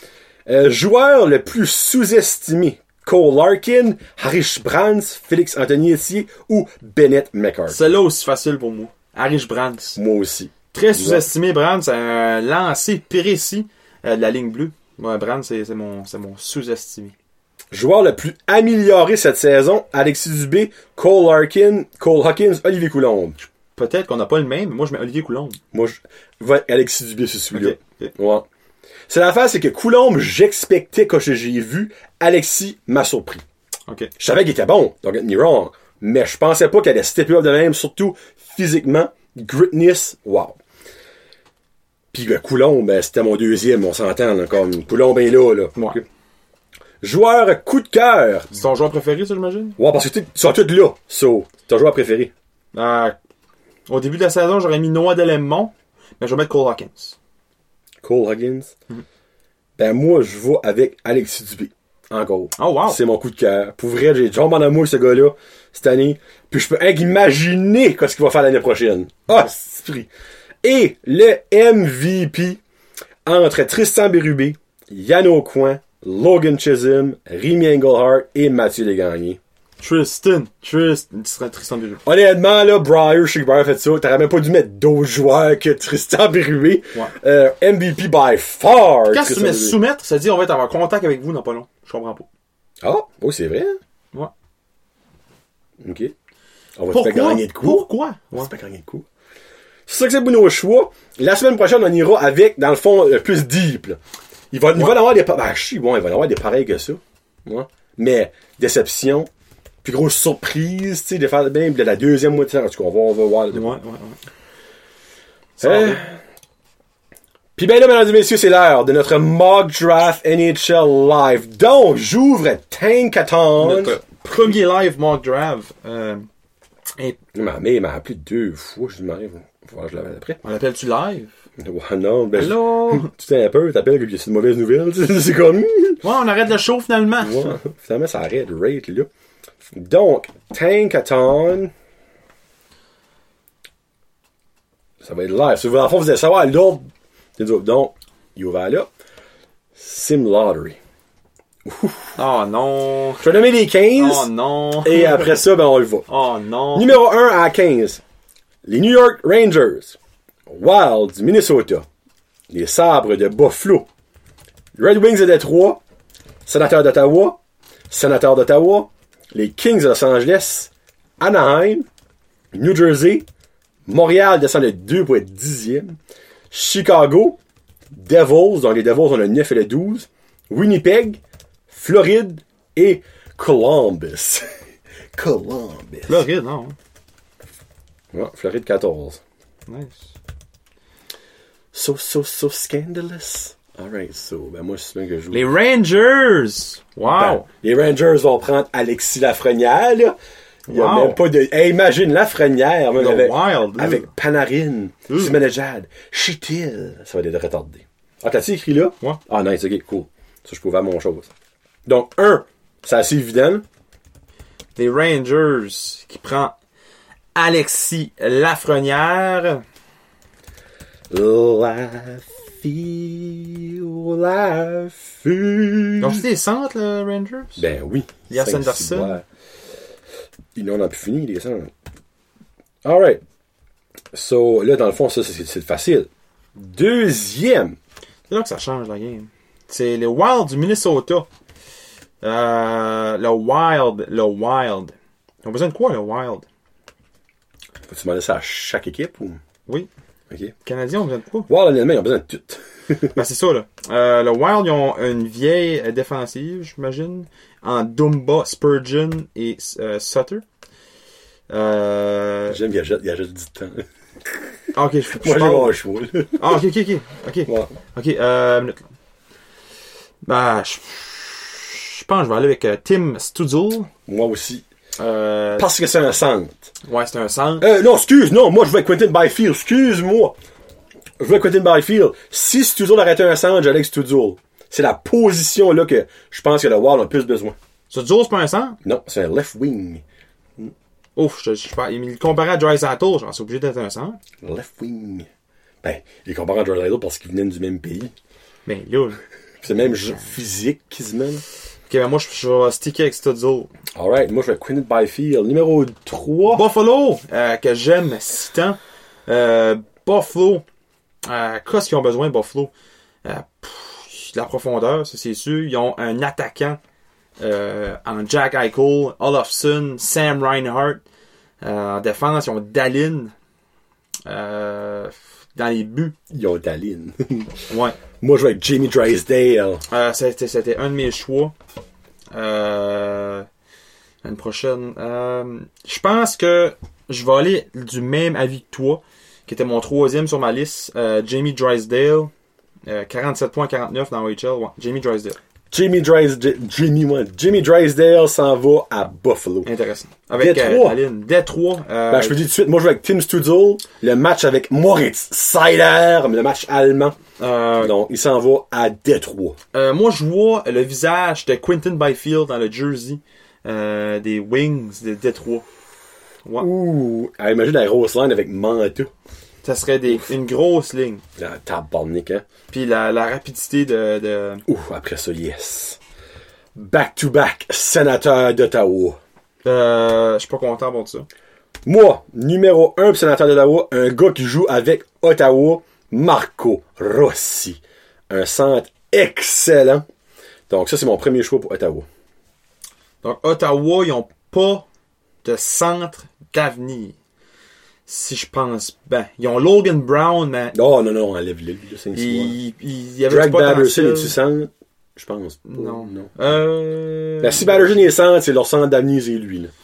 Joueur le plus sous-estimé. Cole Larkin, Harish Brands, Félix Anthony Essier ou Bennett McCarthy. Celle-là aussi facile pour moi. Harish Brands. Moi aussi. Très sous-estimé, Brands. C'est un lancer précis de la ligne bleue. Ouais, Brands, c'est mon sous-estimé. Joueur le plus amélioré cette saison, Alexis Dubé, Cole Larkin, Cole Hawkins, Olivier Coulombe. Peut-être qu'on n'a pas le même, mais moi je mets Olivier Coulombe. Moi, je vais Alexis Dubé sur celui-là. Ok. Ouais. C'est l'affaire, c'est que Coulombe, j'expectais quand j'ai vu, Alexis m'a surpris. Ok. Je savais qu'il était bon, don't get me wrong, mais je pensais pas qu'il allait stepper up de même, surtout physiquement, gritness, wow. Puis Coulombe, c'était mon deuxième, on s'entend, là, comme Coulombe est là. Ouais. Okay. Joueur coup de cœur. C'est ton joueur préféré, ça, j'imagine? Ouais, parce que ils sont tous là, so, ton joueur préféré. Au début de la saison, j'aurais mis Noah Delemont, mais je vais mettre Cole Hawkins. Cole Huggins. Ben moi, je vais avec Alexis Dubé. Encore. Oh wow! C'est mon coup de cœur. Pour vrai, j'ai tombé en amour avec ce gars-là cette année. Puis je peux imaginer ce qu'il va faire l'année prochaine. Ah, c'est pris. Et le MVP entre Tristan Bérubé, Yann Aucoin, Logan Chisholm, Rémi Engelhardt et Mathieu Desgagnés. Tristan Bérubé. Honnêtement, là, Briar, je sais que Briar a fait ça. T'aurais même pas dû mettre d'autres joueurs que Tristan Bérubé. Ouais. MVP by far. Quand tu mets soumettre, ça dit on va être en contact avec vous dans pas long. Je comprends pas. Ah, oh, c'est vrai? Ouais. Ok. On va pas gagner de coups. Pourquoi? On va pas gagner de coups. C'est ça que c'est pour nos choix. La semaine prochaine, on ira avec, dans le fond, plus deep, là. Il va en avoir des il va en avoir des pareils que ça. Ouais. Mais, déception, plus grosse surprise, tu sais, de faire bien de la deuxième moitié. En tout cas, on va voir. Ouais. Puis ben là, mesdames et messieurs, c'est l'heure de notre mock draft NHL live. Donc, j'ouvre Tankathon. Notre premier live mock draft. Mais il m'a appelé 2 fois, je dis, il faut voir que je l'avais après. On l'appelle-tu live? Ouais, non, ben. Hello? Tu t'es un peu, t'appelles que c'est une mauvaise nouvelle, c'est comme. Ouais, on arrête le show finalement. Ouais, finalement, ça arrête, rate, là. Donc, Tankathon. Ça va être live. Si vous, dans le fond, vous allez savoir l'ordre. Donc, il est ouvert là. Sim Lottery. Oh non. Je vais nommer les 15. Oh non. Et après ça, ben, on le va. Oh non. Numéro 1 à 15. Les New York Rangers. Wild du Minnesota. Les Sabres de Buffalo. Red Wings de Détroit. Sénateurs d'Ottawa. Sénateurs d'Ottawa. Les Kings de Los Angeles. Anaheim. New Jersey. Montréal descend de 2 pour être 10e. Chicago. Devils. Donc les Devils ont le 9 et le 12. Winnipeg. Floride. Et Columbus. Columbus. Floride, non. Ouais, Floride 14. Nice. So scandalous. Alright, so, ben moi, c'est bien que je joue. Les Rangers! Wow! Ben, les Rangers vont prendre Alexis Lafrenière, là. Il y a même pas de... Hey, imagine Lafrenière, même avec Panarin, Zibanejad, Chitil. Ça va être retardé. Ah, t'as-tu écrit là? Ouais. Ah, nice, ok, cool. Ça, je peux voir mon chose. Donc, 1, c'est assez évident. Les Rangers qui prend Alexis Lafrenière. Ils ont juste des centres, les Rangers? Ben oui. Il y a Sanderson. Ils n'en ont plus fini, les centres. Alright. So, là, dans le fond, ça, c'est facile. Deuxième. C'est là que ça change la game. C'est les Wild du Minnesota. Le Wild. Ils ont besoin de quoi, le Wild? Faut-tu demander ça à chaque équipe ou? Oui. Ok. Les Canadiens ont besoin de quoi? Wild, honnêtement, ils ont besoin de tout. Ben, c'est ça, là. Le Wild, ils ont une vieille défensive, j'imagine, en Dumba, Spurgeon et Sutter. J'aime qu'il y a juste du temps. Ah, ok, Moi, j'ai mon choix. Ah, ok. Ouais. Ok, minute. Ben, je pense que je vais aller avec Tim Stützle. Moi aussi. Parce que c'est un centre. Ouais, c'est un centre. Non, moi je vais avec Quentin Byfield, excuse-moi. Je vais avec Quentin Byfield. Si Stützle arrêtait un centre, j'allais avec Stützle. C'est la position là que je pense que le Wild a le plus besoin. Stützle, c'est pas un centre? Non, c'est un left wing. Ouf, il me comparait à Draisaitl, genre c'est obligé d'être un centre. Left wing. Ben, il est comparé à Draisaitl parce qu'ils venaient du même pays. Mais là, C'est même physique qui se mène. Ok, ben moi, je vais sticker avec Stutzel. Alright, moi je vais Quinton Byfield. Numéro 3. Buffalo, que j'aime si tant. Buffalo, qu'est-ce qu'ils ont besoin, Buffalo? De la profondeur, ça c'est sûr. Ils ont un attaquant en Jack Eichel, Olofsson, Sam Reinhart. En défense, ils ont Dallin. Dans les buts. Ils ont Dallin. Ouais. Moi je vais avec Jamie Drysdale. C'était un de mes choix. Une prochaine. Je pense que je vais aller du même avis que toi, qui était mon troisième sur ma liste. Jamie Drysdale. 47.49 dans OHL. Ouais, Jamie Drysdale. Jimmy Drysdale s'en va à Buffalo. Intéressant. Avec Détroit. Détroit. Ben, je peux dire tout de suite, moi je vais avec Tim Stützle, le match avec Moritz Seider, le match allemand. Donc, il s'en va à Détroit. Moi, je vois le visage de Quinton Byfield dans le jersey des Wings de Détroit. Ouais. Ouh, imagine la grosse line avec manteau. Ça serait une grosse ligne. La tabarnak, hein. Puis la rapidité de... Ouh, après ça, yes. Back-to-back, sénateur d'Ottawa. Je suis pas content pour ça. Moi, numéro 1 sénateur d'Ottawa, un gars qui joue avec Ottawa, Marco Rossi. Un centre excellent. Donc ça, c'est mon premier choix pour Ottawa. Donc Ottawa, ils ont pas de centre d'avenir. Si je pense, ils ont Logan Brown, mais... Oh non, enlève-le, lui, là, c'est il y avait Drake du potentiel. Batterson, es-tu centre? Je pense pas. Non. Ben, si Batterson est centre, c'est leur centre d'avenir, c'est lui, là.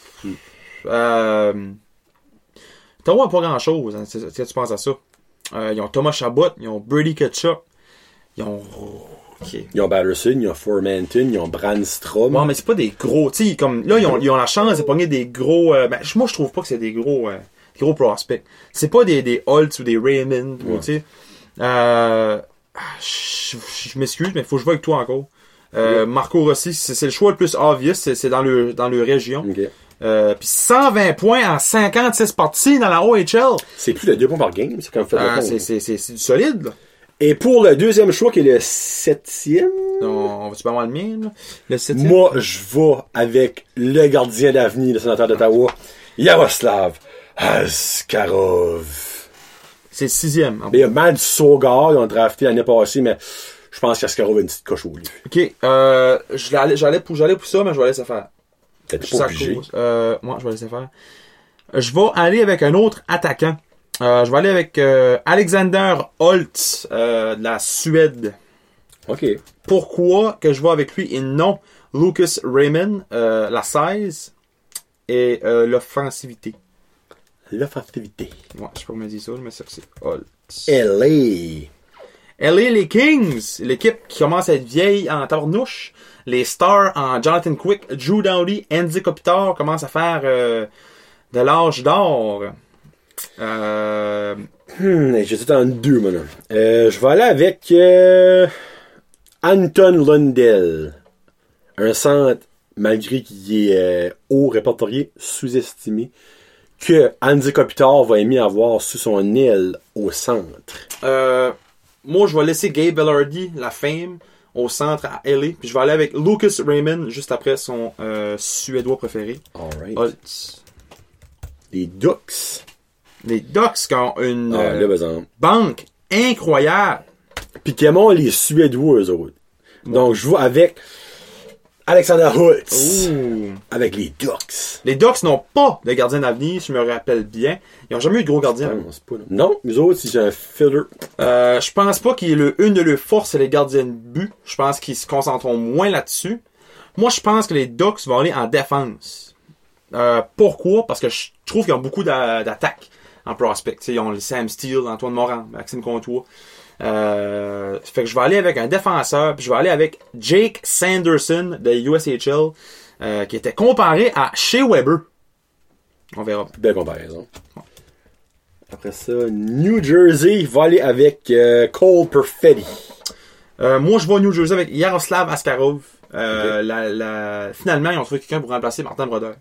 Ottawa n'a pas grand-chose, hein, qu'est-ce que tu penses à ça? Ils ont Thomas Chabot, ils ont Brady Tkachuk, ils ont... Okay. Ils ont Batterson, ils ont Formanton, ils ont Brandstrom. Ouais, mais c'est pas des gros, tu sais, comme, là, ils ont la chance de pogner des gros, moi, je trouve pas que c'est des gros prospects. C'est pas des Holtz ou des Raymond, tu sais. Je m'excuse, mais faut que je vois avec toi encore. Marco Rossi, c'est le choix le plus obvious, c'est dans le région. Okay. Puis 120 points en 56 parties dans la OHL. C'est plus de 2 points par game, c'est quand même fait c'est du solide, là. Et pour le deuxième choix, qui est le 7e... On va-tu pas mal le mien, là? Le 7e? Moi, je vais avec le gardien d'avenir, le sénateur d'Ottawa, Yaroslav Askarov. C'est le 6e. Mais il y a Matt Sogar, ils ont drafté l'année passée, mais je pense qu'Askarov a une petite coche au lieu. Ok, j'allais pour ça, mais je vais laisser faire. T'es pas obligé. Moi, je vais laisser faire. Je vais aller avec un autre attaquant. Je vais aller avec Alexander Holtz de la Suède. OK. Pourquoi que je vais avec lui et non Lucas Raymond, la 16 et l'offensivité. L'offensivité. Ouais, je sais pas comment dire ça, mais c'est Holtz. LA, les Kings, l'équipe qui commence à être vieille en tabarnouche. Les Stars en Jonathan Quick, Drew Doughty, Andy Kopitar commencent à faire de l'âge d'or. J'étais en deux, maintenant. Je vais aller avec Anton Lundell. Un centre, malgré qu'il est haut répertorié, sous-estimé, que Andy Kopitar va aimer avoir sous son aile au centre. Moi, je vais laisser Gabe Bellardi, la fame, au centre à LA. Puis je vais aller avec Lucas Raymond, juste après son Suédois préféré. Alright. Holtz. Les Ducks. Les Ducks qui ont une banque incroyable. Puis qui aiment les Suédois, eux autres. Ouais. Donc, je vais avec Alexander Holtz. Ouh. Avec les Ducks. Les Ducks n'ont pas de gardien d'avenir, si je me rappelle bien. Ils n'ont jamais eu de gros gardien. Non, les autres, c'est un filler. Je pense pas qu'il y ait une de leurs forces, c'est les gardiens de but. Je pense qu'ils se concentreront moins là-dessus. Moi, je pense que les Ducks vont aller en défense. Pourquoi? Parce que je trouve qu'ils ont beaucoup d'attaques en prospect. T'sais, ils ont le Sam Steele, Antoine Morin, Maxime Comtois. Fait que je vais aller avec un défenseur, puis je vais aller avec Jake Sanderson de USHL, qui était comparé à Shea Weber. On verra. Belle comparaison. Après ça, New Jersey va aller avec Cole Perfetti. Moi, je vais à New Jersey avec Yaroslav Askarov. Finalement, ils ont trouvé quelqu'un pour remplacer Martin Brodeur.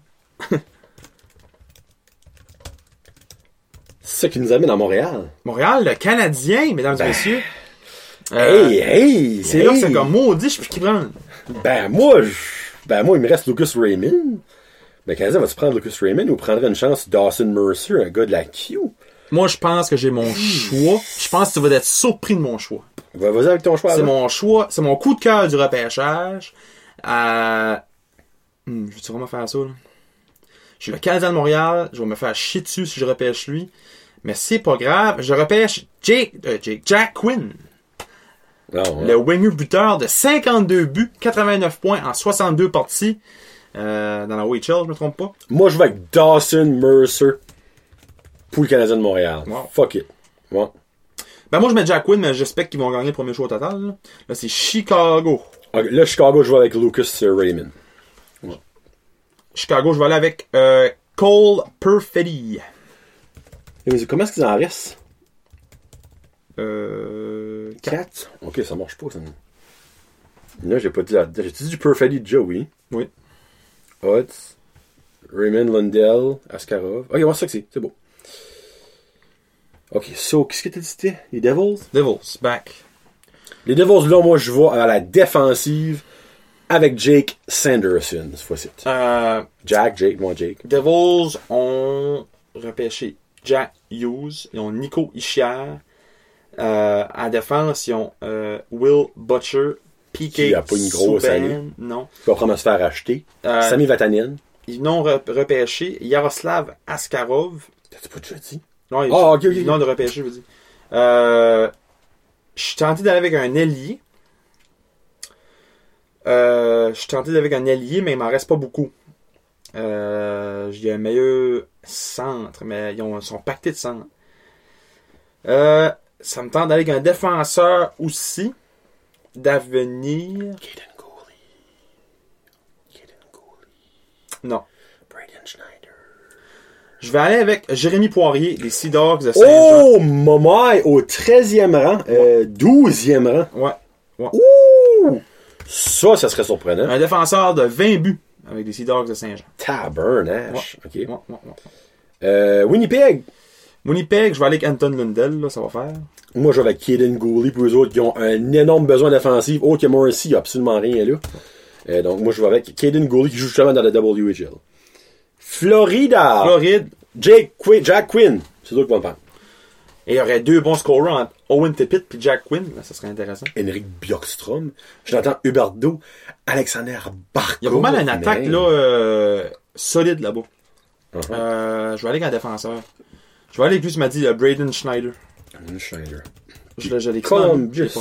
C'est ça qui nous amène à Montréal. Montréal, le Canadien, mesdames et messieurs. C'est là que c'est comme maudit, je peux qui prendre. Moi, il me reste Lucas Raymond. Mais Canadien, vas-tu prendre Lucas Raymond ou prendrais une chance Dawson Mercer, un gars de la Q? Moi, je pense que j'ai mon choix. Je pense que tu vas être surpris de mon choix. Vas-y avec ton choix. C'est mon choix. C'est mon coup de cœur du repêchage. Je vais-tu vraiment faire ça, là? Je suis le Canadien de Montréal. Je vais me faire chier dessus si je repêche lui. Mais c'est pas grave. Je repêche Jack Quinn. Le winger buteur de 52 buts, 89 points en 62 parties. Dans la OHL, je me trompe pas. Moi, je vais avec Dawson Mercer pour le Canadien de Montréal. Wow. Fuck it. Wow. Moi, je mets Jack Quinn, mais j'espère qu'ils vont gagner le premier choix au total. Là, c'est Chicago. Okay, là, Chicago, je vais avec Lucas Raymond. Ouais. Chicago, je vais aller avec Cole Perfetti. Mais comment est-ce qu'ils en restent? 4. Ok, ça marche pas, ça. Là, j'ai pas dit j'ai dit du Perfetti déjà, oui. Oui. Odds, Raymond, Lundell, Askarov. Ok, moi, c'est beau. Ok, so, qu'est-ce que t'as dit c'était? Les Devils? Devils, back. Les Devils, là, moi, je vais à la défensive avec Jake Sanderson, cette fois-ci. Jake. Devils ont repêché Jack Hughes, ils ont Nico Hischier. À défense, ils ont Will Butcher, PK qui a pas une grosse année. Non. Qui va prendre à se faire acheter. Sami Vatanen. Ils n'ont repêché Yaroslav Askarov. T'as-tu pas déjà dit? Non, ok. Non, de repêcher, je veux dire. Je suis tenté d'aller avec un ailier. Mais il m'en reste pas beaucoup. J'ai un meilleur centre, mais ils sont pactés de centre. Ça me tente d'aller avec un défenseur aussi d'avenir. Kaden Gooley. Non. Braden Schneider. Je vais aller avec Jérémy Poirier, des Sea Dogs de Saint-Jean. Oh, Momaï, au 13e rang. 12e rang. Ouais. Ouh! Ça serait surprenant. Un défenseur de 20 buts avec des Sea Dogs de Saint-Jean. Tabernache. Ouais. OK. Ouais. Winnipeg, je vais aller avec Anton Lundell, là, ça va faire. moi, je vais avec Kaden Gooley pour eux autres qui ont un énorme besoin d'offensive. Autre que Morrissey, il n'y a absolument rien là. Donc, moi, je vais avec Kaden Gooley qui joue justement dans la WHL. Floride. Jack Quinn. C'est eux qui vont le prendre. Et il y aurait deux bons scorers entre Owen Tippett et Jack Quinn. Là, ça serait intéressant. Henrik Bjorkström. Je l'entends Huberdeau. Alexander Barkov. Il y a vraiment une attaque là, solide là-bas. Je vais aller avec un défenseur. Je vais aller avec lui, tu m'as dit Braden Schneider. Je l'ai Columbus.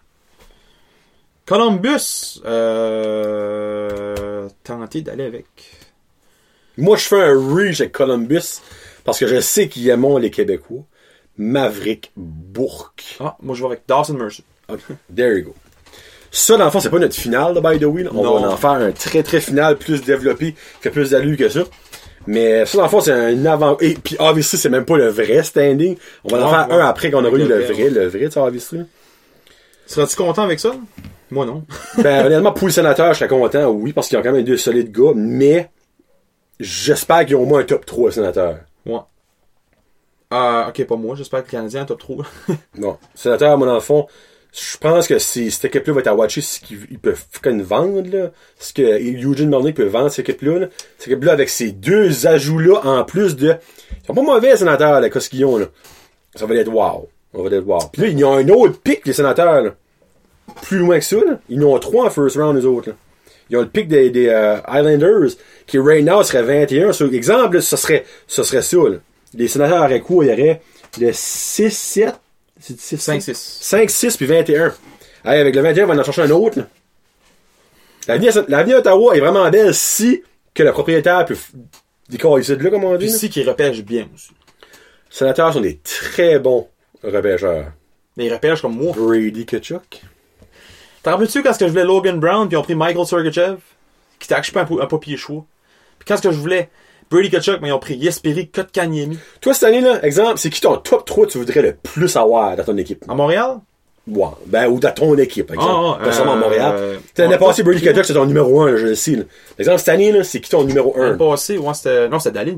Tenter d'aller avec. Moi, je fais un reach avec Columbus parce que je sais qu'ils aiment les Québécois. Maverick Bourque. Moi, je vais avec Dawson Mercer. Okay, there you go. Ça, dans le fond, c'est pas notre finale, by the way. On va en faire un très, très final, plus développé, qui fait plus d'allure que ça. Mais ça, dans le fond, c'est un avant... Et puis, obviously, c'est même pas le vrai standing. On va en faire un après qu'on aura eu le vrai, tu sais, obviously. Serais-tu content avec ça? Moi, non. Honnêtement, pour le sénateur, je serais content, oui, parce qu'ils ont quand même deux solides gars, mais j'espère qu'ils ont au moins un top 3 sénateur. Ouais. Ok, pas moi. J'espère que le Canadien est top 3. Non. Sénateur, moi, dans le fond, je pense que cette équipe-là va être à watcher ce qu'ils peuvent vendre, là. Ce que Eugene Melnyk peut vendre, cette équipe-là, là. Cette équipe-là, avec ces deux ajouts-là, en plus de... Ils sont pas mauvais, les sénateurs, là, qu'est-ce qu'ils ont, là. Ça va être wow. Puis là, ils ont un autre pic, les sénateurs, là. Plus loin que ça, là. Ils en ont 3 en first round, les autres, là. Ils ont le pic des Islanders, qui, right now, serait 21. Sur exemple, là, ce serait ça, là. Les sénateurs auraient quoi? Il y aurait le 6-7... 5-6. 5-6 puis 21. Hey, avec le 21, on va en chercher un autre. L'avenir d'Ottawa est vraiment belle si que le propriétaire peut décorer ici de là, comme on dit. Puis si qu'ils repêchent bien aussi. Les sénateurs sont des très bons repêcheurs. Mais ils repêchent comme moi. Brady Tkachuk. T'en rappelles-tu quand je voulais Logan Brown puis ils ont pris Michael Sergachev? Qui était actually un papier choix. Puis quand je voulais Brady Tkachuk, mais ils ont pris Jesperi Kotkaniemi. Toi, cette année-là, exemple, c'est qui ton top 3 tu voudrais le plus avoir dans ton équipe? À Montréal? Ouais. Ou dans ton équipe, exemple. Pas seulement à Montréal. L'année passée, Brady Tkachuk, c'est ton numéro 1, là, je le sais, là. Exemple, cette année, là, c'est qui ton numéro 1? L'année passée, c'était Dahlin.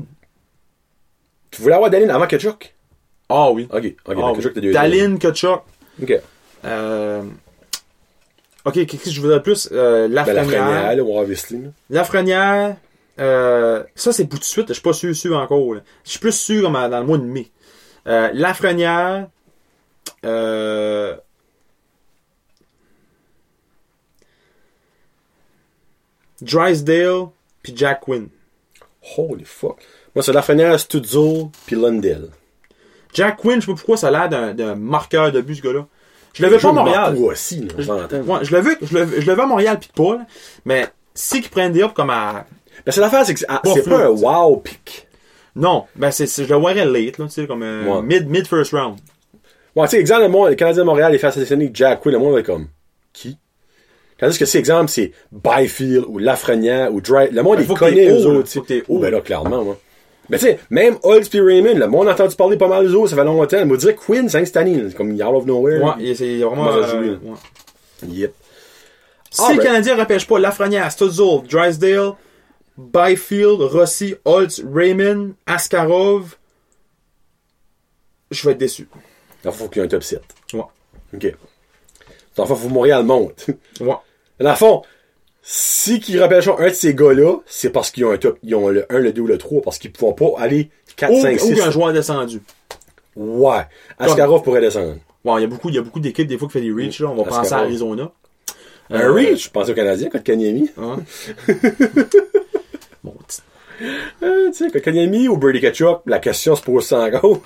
Tu voulais avoir Dahlin avant Tkachuk? Ah oui. Ok. Tkachuk, t'es deuxième. Dahlin, Tkachuk. Ok. Ok, qu'est-ce que je voudrais plus? Lafrenière. Le Warvestley. Lafrenière, ça c'est pour tout de suite, je suis pas sûr encore. Là. Je suis plus sûr comme dans le mois de mai. Lafrenière, Drysdale, puis Jack Quinn. Holy fuck. Moi, c'est Lafrenière, Stutzel, puis Lundell. Jack Quinn, je sais pas pourquoi ça a l'air d'un marqueur de but, ce gars-là. Je l'avais pas à Montréal. Aussi, là, Ouais, je l'avais à Montréal pis pas, là. Mais si qu'ils prennent des up comme à... Ben, c'est l'affaire, c'est que c'est pas un wow pick. Non, ben je le verrais late, là, tu sais, comme mid first round. Ouais, tu sais, exemple, le Canadien de Montréal, il fait assassiner Jack Quinn, le monde va être comme, qui? Tandis que si, exemple, c'est Byfield, ou Lafrenière, ou Dry, le monde, il connaît eux autres, tu sais. Oh, ben là, clairement, moi. Mais tu sais, même Holtz pis Raymond, le monde a entendu parler pas mal d'eux autres, ça fait longtemps. Il m'a dit Quinn, c'est cette année, comme out of nowhere. Ouais, il est vraiment joué. ouais. Yep. Si le Canadien repêche pas Lafrenière, Stutzel, Drysdale, Byfield, Rossi, Holtz, Raymond, Askarov, je vais être déçu. Il faut qu'il y ait un top 7. Ouais. OK. Dans le fond, faut que Montréal monte. Ouais. Dans le fond, si qu'ils repêchent un de ces gars-là, c'est parce qu'ils ont un top, ils ont le 1, le 2 ou le 3, parce qu'ils ne pourront pas aller 4, 5, 6. Ou un joueur descendu. Ouais. Askarov pourrait descendre. Ouais, il y a beaucoup d'équipes, des fois, qui fait des reach, là. On va penser à Arizona. Un reach? Je pense au Canadien, Kotkaniemi. Ouais. Bon, tu sais, Kotkaniemi ou Brady Tkachuk, la question se pose sans go.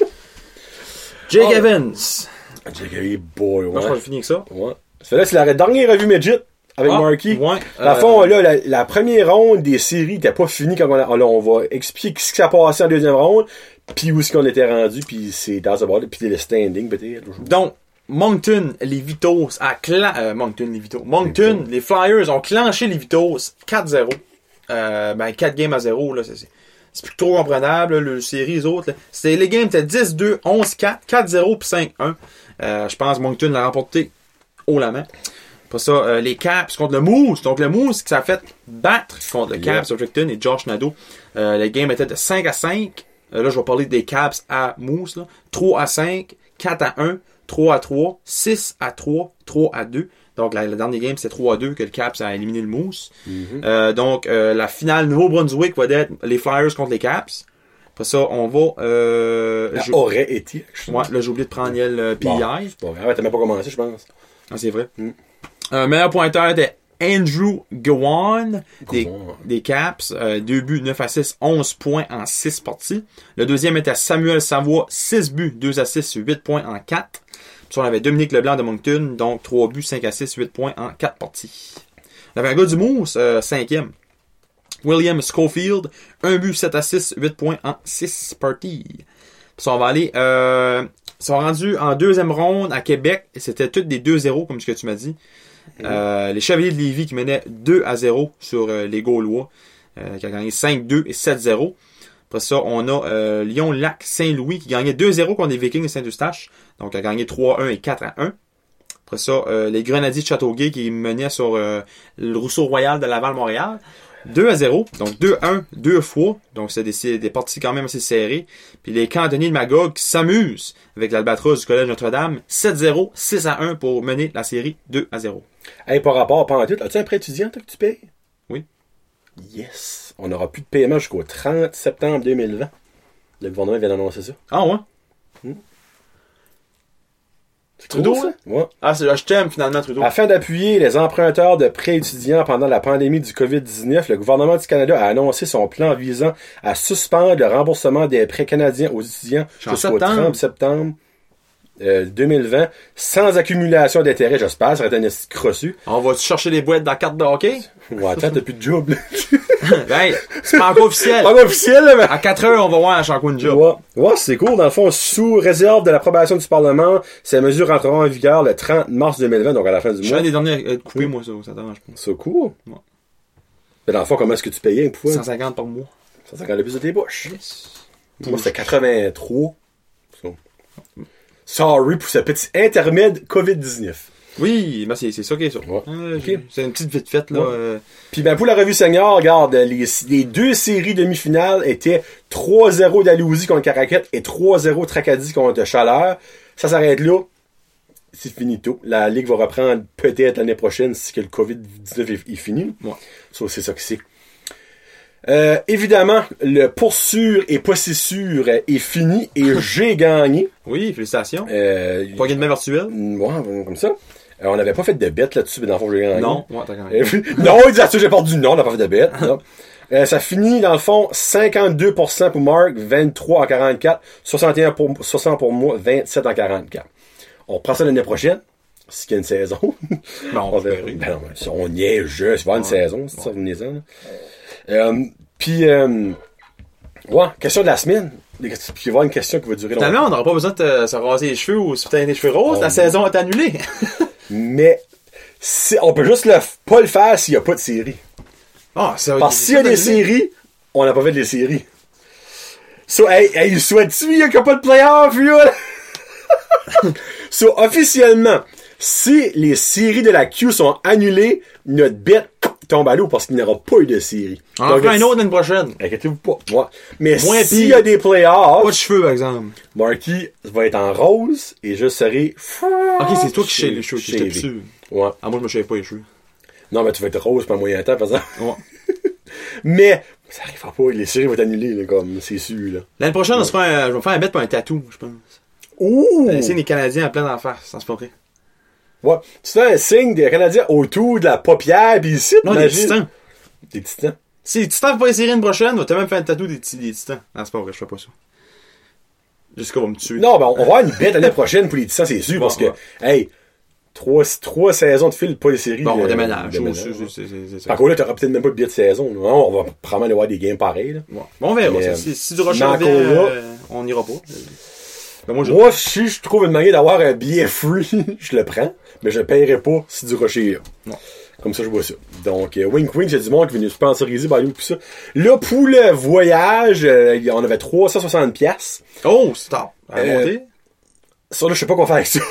Jake Evans. Jake Evans, boy, ouais. Moi, je vais finir avec ça. Ouais. Ça là, c'est la dernière revue Midget avec Marky. Ouais. Dans le fond, là, la première ronde des séries n'était pas finie quand on va expliquer ce qui s'est passé en deuxième ronde, puis où est-ce qu'on était rendu, puis c'est dans ce bord, puis le standing, peut-être. Donc, Moncton, les Vitos, Moncton, les Flyers ont clenché les Vitos 4-0. 4 games à 0, là, c'est plus trop comprenable, là, le série, les autres, là. Les games étaient 10-2, 11-4, 4-0 puis 5-1. Je pense que Moncton l'a remporté haut la main. Après ça, les Caps contre le Moose. Donc, le Moose qui s'est fait battre contre le Caps, Fredericton et Josh Nadeau. Les games étaient de 5-5. Là, je vais parler des Caps à Moose, là. 3-5, 4-1, 3-3, 6-3, 3-2. Donc, la dernière game, c'est 3-2 que le Caps a éliminé le Moose. Mm-hmm. Donc, la finale Nouveau-Brunswick va être les Flyers contre les Caps. Après ça, on va... aurait été. Ouais, là, j'ai oublié de prendre le PI. C'est pas grave, t'as même pas commencé, je pense. Ah, c'est vrai. Meilleur pointeur était Andrew Gawan des Caps. 2 buts, 9 assists, 11 points en 6 parties. Le deuxième était Samuel Savoie, 6 buts, 2 assists, 8 points en 4. Puis on avait Dominique Leblanc de Moncton, donc 3 buts, 5 assists, 8 points en 4 parties. On avait un gars du Moose, 5e. William Schofield, 1 but, 7 assists, 8 points en 6 parties. Puis on va aller... ils sont rendus en deuxième ronde à Québec, et c'était toutes des 2-0, comme ce que tu m'as dit. Les Chevaliers de Lévis qui menaient 2-0 sur les Gaulois, qui a gagné 5-2 et 7-0. Après ça, on a Lyon-Lac-Saint-Louis qui gagnait 2-0 contre les Vikings de Saint-Eustache, donc a gagné 3-1 et 4-1. Après ça, les Grenadiers de Châteauguay qui menaient sur le Rousseau Royal de Laval-Montréal. 2-0, donc 2-1, 2 fois, donc c'est des parties quand même assez serrées. Puis les Cantonniers de Magog qui s'amusent avec l'Albatros du Collège Notre-Dame, 7-0, 6-1 pour mener la série 2-0. Hey, par rapport à tout, as-tu un prêt étudiant toi, que tu payes? Oui. Yes! On n'aura plus de paiement jusqu'au 30 septembre 2020. Le gouvernement vient d'annoncer ça. Ah ouais? Trudeau, cool, ça? Ouais. Ah, je t'aime finalement, Trudeau. Afin d'appuyer les emprunteurs de prêts étudiants pendant la pandémie du COVID-19, le gouvernement du Canada a annoncé son plan visant à suspendre le remboursement des prêts canadiens aux étudiants jusqu'au 30 septembre 2020, sans accumulation d'intérêt, j'espère, ça va être un esti crossu. On va chercher les boîtes dans la carte de hockey? Ouais, attends, t'as plus de job, là. Ben, c'est pas encore officiel. Pas officiel, là, mais... À 4 heures, on va voir un Chancoin de job. Ouais, c'est cool. Dans le fond, sous réserve de l'approbation du Parlement, ces mesures entreront en vigueur le 30 mars 2020, donc à la fin du mois. Je suis un des derniers coupés, moi, ça t'arrange pas. C'est cool. Ouais. Mais dans le fond, comment est-ce que tu payais pour 150 par mois. 150 de plus de tes poches. Yes. Moi, c'était 83. So. Sorry pour ce petit intermède COVID-19. Oui, mais c'est ça qui est ça. Ouais. Okay. C'est une petite vite faite, là. Ouais. Puis ben pour la revue senior, regarde, les deux séries demi-finales étaient 3-0 d'Alousie contre Caraquette et 3-0 Tracadie contre Chaleur. Ça s'arrête là. c'est finito. La Ligue va reprendre peut-être l'année prochaine si que le COVID-19 est fini. Ouais. Ça, c'est ça que c'est. Évidemment, le pour sûr et pas si sûr est fini et j'ai gagné. Oui, félicitations. Pas Pas gagné de main virtuelle? Ouais, comme ça. On n'avait pas fait de bête là-dessus, mais dans le fond, j'ai gagné. Non. Ouais, t'as gagné. Non, il dit ça, j'ai perdu. Non, on n'a pas fait de bête. Non. Ça finit, dans le fond, 52% pour Mark, 23 en 44, 60 pour moi, 27 en 44. On prend ça l'année prochaine, s'il y a une saison. Non, on niaise juste, c'est pas une saison, c'est ça, venez-en. Ouais, question de la semaine. Puis il va y avoir une question qui va durer longtemps. Finalement, on n'aura pas besoin de se raser les cheveux ou si t'as des cheveux roses, la saison est annulée. Mais, on peut juste pas le faire s'il n'y a pas de série. Ah, ça Parce que s'il y a des séries, on n'a pas fait des séries. So, hey, souhaite-tu qu'il n'y a pas de playoff, là? So, officiellement, si les séries de la Q sont annulées, notre bête tombe à l'eau parce qu'il n'y aura pas eu de série. On en fera une autre l'année prochaine. Inquiétez-vous pas. Ouais. Mais Moins s'il y a des playoffs, pas de cheveux, par exemple. Marky va être en rose et je serai... Ok, c'est toi qui shave les cheveux, j'étais plus sûr. Ouais. Ah, moi, je me shave pas les cheveux. Non, mais tu vas être rose pendant moyen temps, par exemple. Ouais. Mais, ça arrivera pas, les séries vont être annulées, là, comme, c'est sûr, là. L'année prochaine, je vais me faire un bet pour un tatou, je pense. Ouh! C'est les Canadiens en plein d'en face, ça se pas vrai. Ouais. Tu fais un signe des Canadiens autour de la paupière, pis ici, Non, des titans. Des titans. Si les titans font pas les séries l'année prochaine, on va même faire un tatou des titans. Non, c'est pas vrai, je fais pas ça. Jessica va me tuer. Non, ben, on va avoir une bête l'année prochaine pour les titans, c'est sûr, parce que, hey, trois saisons de fil, pas les séries. Bon, on déménage. Par contre, là, t'auras peut-être même pas de billet de saison. Non, on va probablement aller voir des games pareils, là. Ouais. Bon, on verra. Mais, si du Rocher revient, on n'ira pas. Ben moi, si je trouve une manière d'avoir un billet free, je le prends, mais je ne paierai pas si du Rocher est là. Ouais. Comme ça, je vois ça. Donc, wink wink, c'est du monde qui est venu sponsoriser par nous tout ça. Là, pour le voyage, on avait 360$. Oh, c'est tard. À monter. Ça, là, je sais pas quoi faire avec ça.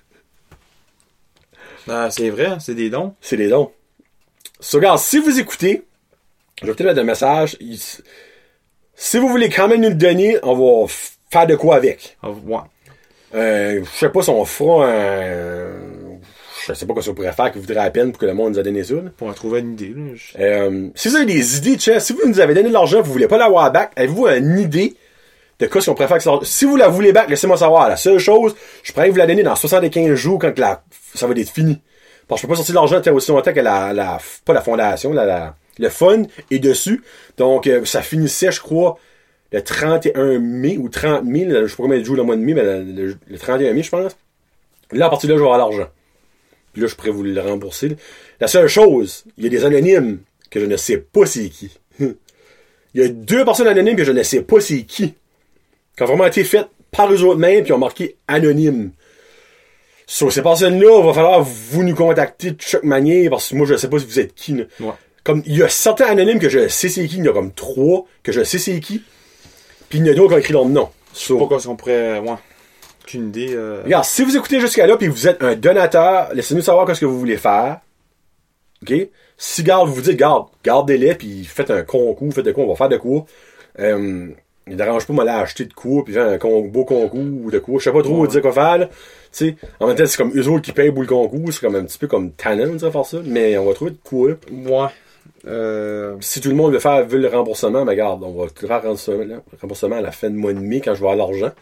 C'est vrai, c'est des dons. C'est des dons. So, regarde, si vous écoutez, je vais peut-être mettre un message. Si vous voulez quand même nous le donner, on va faire de quoi avec. Ouais. Je sais pas si on fera un... Je sais pas quoi ça pourrait faire qui voudrait à peine pour que le monde nous a donné ça. Là. Pour en trouver une idée. Là, si vous avez des idées, si vous nous avez donné de l'argent, vous voulez pas l'avoir back, avez-vous une idée de quoi qu'on préfère que ça... Si vous la voulez back, laissez-moi savoir. La seule chose, je pourrais vous la donner dans 75 jours quand ça va être fini. Parce que je peux pas sortir de l'argent aussi longtemps que pas la fondation, le fund est dessus. Donc, ça finissait, je crois, le 31 mai ou 30 mai, je sais pas combien de jours le mois de mai, mais le 31 mai, je pense. Là, à partir de là, je vais avoir l'argent. Puis là, je pourrais vous le rembourser. Là. La seule chose, il y a des anonymes que je ne sais pas c'est qui. Il y a 2 personnes anonymes que je ne sais pas c'est qui. Qui ont vraiment été faites par eux autres mêmes, puis ont marqué anonyme. Sur ces personnes-là, il va falloir vous nous contacter de chaque manière, parce que moi, je ne sais pas si vous êtes qui. Là. Ouais. Comme, il y a certains anonymes que je sais c'est qui, il y en a comme 3 que je sais c'est qui, puis il y en a d'autres qui ont écrit leur nom. Je sais pas quoi qu'on pourrait... Ouais. Aucune idée. Regarde, si vous écoutez jusqu'à là, puis vous êtes un donateur, laissez-nous savoir ce que vous voulez faire. OK? Si, vous vous dites, gardez-les, puis faites un concours, faites de quoi, on va faire de quoi. Il ne dérange pas de m'aller acheter de quoi, puis faire un beau concours ou de quoi. Je sais pas trop dire quoi faire, là. T'sais, en même temps, c'est comme eux autres qui payent pour le concours, c'est comme un petit peu comme tannant, de faire ça, mais on va trouver de quoi. Ouais. Si tout le monde veut le remboursement, ben regarde, on va tout faire remboursement à la fin de mois de mai quand je vais avoir l'argent.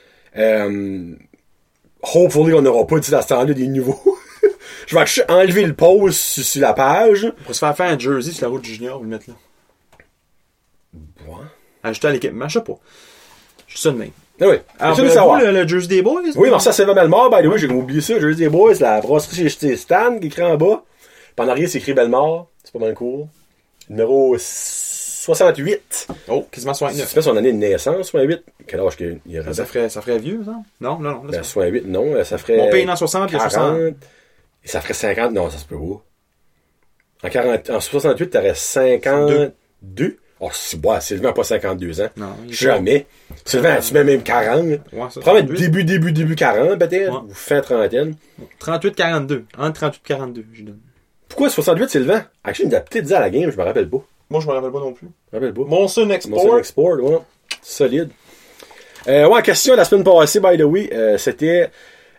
Hopefully, on n'aura pas dit à ce temps-là des nouveaux. Je vais enlever le pause sur la page. On pourrait se faire un jersey sur la route du junior, vous le mettre là. Ouais. Ajouter à l'équipement, je sais pas. Je suis ça de même. Ah oui. Alors, vous savoir. Le jersey des boys? Oui, mais ça, c'est Bellemare. By the way, j'ai oublié ça. Jersey des boys, la brasserie chez Stan qui est écrit en bas. Puis en arrière, c'est écrit Bellemare. C'est pas mal cool. Numéro 68. Oh, quasiment 69. Tu fais son année de naissance, 68. Quel âge qu'il y a? Ça ferait vieux, ça? Non. Ben, 68, non. Ça ferait... Mon pays est en 60, puis il y a 60. Et ça ferait 50. Non, ça se peut pas. En 68, t'aurais 52. Oh, Sylvain n'a pas 52 ans. Non. Jamais. Sylvain, tu mets même 40. Ouais, ça. Probablement début 40, peut-être. Ouais. Ou fin trentaine. 38-42. Entre 38 et 42, je donne. Pourquoi 68, Sylvain? Actually, il nous a peut-être dit à la game, je me rappelle pas. Moi, je me rappelle pas non plus. Je me rappelle pas. Monson Export. Monson Export, ouais. Solide. Ouais, question la semaine passée, by the way, c'était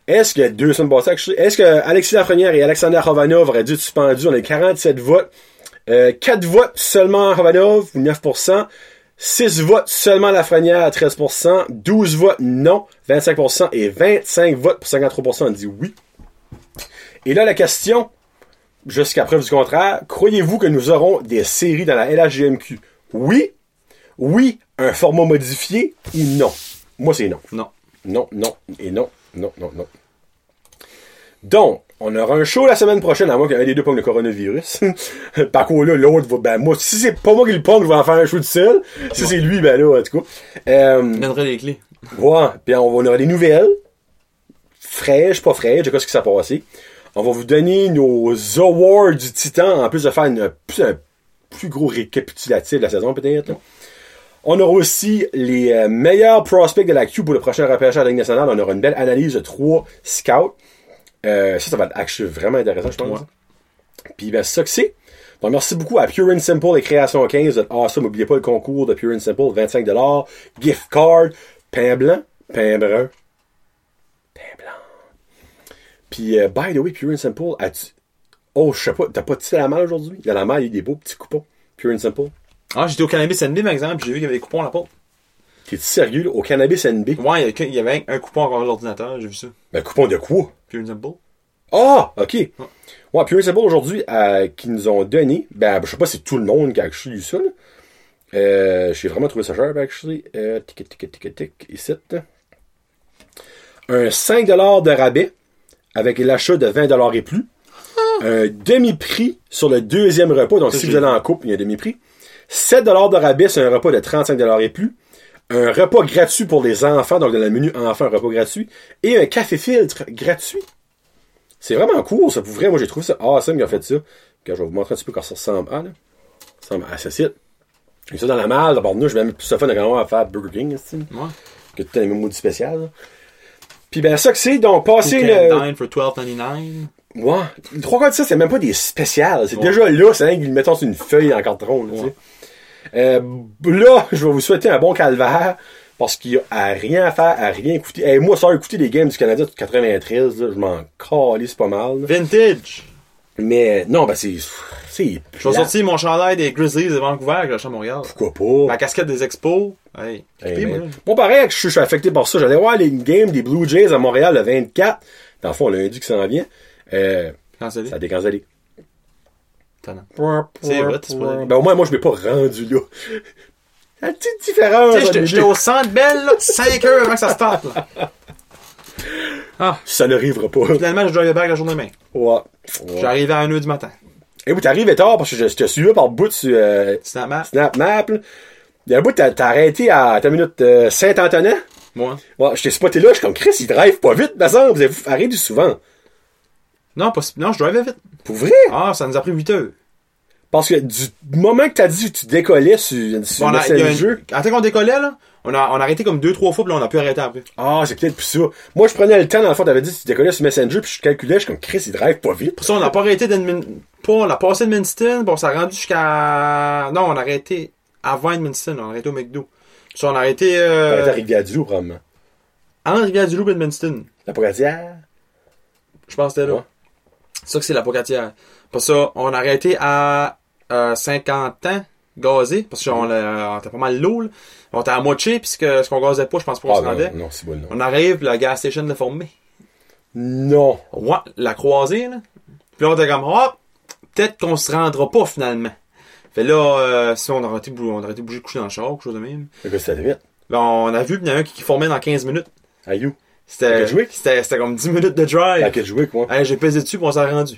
Est-ce que 2 semaines passées, est-ce que Alexis Lafrenière et Alexander Khovanov auraient dû être suspendus? On a 47 votes. 4 votes seulement Khovanov, 9%. 6 votes seulement Lafrenière, 13%. 12 votes non, 25%. Et 25 votes pour 53% ont dit oui. Et là, la question, jusqu'à preuve du contraire, croyez-vous que nous aurons des séries dans la LHGMQ? Oui. Oui, un format modifié, et non. Moi, c'est non. Non. Non, non, et non. Non, non, non. Donc, on aura un show la semaine prochaine, à moins qu'un des deux pogne le coronavirus. Par contre, là, l'autre va, ben, moi, si c'est pas moi qui le pogne, je vais en faire un show tout seul. Si c'est lui, ben là, en tout cas. Il donnerait les clés. Ouais, puis on aura des nouvelles. Fraîches, pas fraîches, je sais pas ce qui s'est passé. On va vous donner nos awards du Titan, en plus de faire un plus gros récapitulatif de la saison, peut-être, là. On aura aussi les meilleurs prospects de la Q pour le prochain repêchage de la Ligue nationale. On aura une belle analyse de 3 scouts. Ça va être vraiment intéressant, je pense. Ouais. Puis ben, c'est ça que c'est. Donc, merci beaucoup à Pure and Simple et Création 15. Vous êtes awesome. N'oubliez pas le concours de Pure and Simple, $25. Gift card, pain blanc, pain brun, pain blanc. Puis, by the way, Pure and Simple, oh, je sais pas, t'as pas tissé la malle aujourd'hui? Il y a la malle, il y a des beaux petits coupons. Pure and Simple. Ah, j'étais au Cannabis NB, par exemple, j'ai vu qu'il y avait des coupons à la porte. T'es-tu sérieux, là? Au Cannabis NB? Ouais, il y avait un coupon encore à l'ordinateur, j'ai vu ça. Ben, coupon de quoi? Pure and Simple. Ah! OK. Ouais, Pure and Simple, aujourd'hui, qui nous ont donné, ben, je sais pas si c'est tout le monde qui a acheté ça, là. J'ai vraiment trouvé ça cher, actually. Tic, ici. Un 5$ de rabais, avec l'achat de 20$ et plus. Un demi-prix sur le deuxième repas, donc si vous allez en couple, il y a un demi-prix. 7$ de rabais sur un repas de 35$ et plus. Un repas gratuit pour les enfants, donc dans le menu enfant, un repas gratuit. Et un café filtre gratuit. C'est vraiment cool, ça, pour vrai. Moi, j'ai trouvé ça awesome qu'ils ont fait ça. Quand je vais vous montrer un petit peu quand ça ressemble à, là. Ça ressemble à ce site. J'ai ça dans la malle, d'abord, nous, je vais mettre plus de fun quand on va faire Burger King, ici. Ouais. Que tout les mêmes maudits spécial, là. Puis ben, ça que c'est, donc, passer le... Dine for $12.99. Ouais. Le 3/4 de ça, c'est même pas des spéciales. C'est déjà là, c'est rien qu'ils le mettent sur une feuille en carton, là, tu sais. Là, je vais vous souhaiter un bon calvaire parce qu'il y a rien à faire, à rien écouter. Hey, moi, ça a écouté les games du Canada de 93, là, je m'en calisse pas mal. Là. Vintage! Mais non, ben c'est je vais sortir mon chandail des Grizzlies de Vancouver que j'ai acheté à Montréal. Pourquoi pas? Ma casquette des Expos. Hey, bon, pareil, je suis affecté par ça. J'allais voir les games des Blue Jays à Montréal le 24. Dans le fond, lundi qui s'en vient. Cancellé. Ça a décancellé. C'est vrai, c'est pas. Ben au moins, moi, je m'ai pas rendu là. La petite différence. J'étais au Centre Bell, là, 5 heures avant que ça se tape, là. Ah. Ça n'arrivera pas. Finalement, je drive back la journée même. Ouais. J'ai arrivé à 1h du matin. Et oui, t'arrives tard parce que je te suivais par bout sur Snap Map. Il y a un bout, t'as arrêté à ta minute Saint-Antonin. Moi. Ouais, je t'ai spoté là, je suis comme Chris, il drive pas vite, mais ça, vous avez arrêté souvent. Non, non, je drivais vite. Pour vrai? Ah, ça nous a pris 8 heures. Parce que du moment que t'as dit que tu décollais sur le jeu. Quand on décollait, là, on a arrêté comme 2-3 fois, puis là, on a pu arrêter après. Ah, c'est peut-être plus ça. Moi, je prenais le temps, dans le fond, t'avais dit que tu décollais sur Messenger, puis je calculais, je suis comme Chris, il drive pas vite. Pour ça, on n'a pas arrêté on a passé de Minston, bon, ça a rendu jusqu'à... Non, on a arrêté avant Minston, on a arrêté au McDo. Puis ça, on a arrêté... T'as arrêté à Rivière-du-Loup, probablement. Entre Rivière-du-Loup et Minston. La Pocatière? Je pense que c'était là. Ouais. C'est ça que c'est la Pocatière. Pour ça, on a arrêté à 50 ans, gazé, parce qu'on était pas mal lourd, là. On était à moitié, puisque ce qu'on gazait pas, je pense pas qu'on se rendait. Non, c'est bon, non. On arrive, puis la gas station l'a formé. Non. Ouais, la croisée, là. Puis là, on était comme, peut-être qu'on se rendra pas, finalement. Fait là, si on aurait été bouger de coucher dans le char, quelque chose de même. Mais c'était vite. Là, on a vu, il y en a un qui formait dans 15 minutes. Ayou. C'était comme 10 minutes de drive. La Kedgewick, moi. J'ai pesé dessus, puis on s'est rendu.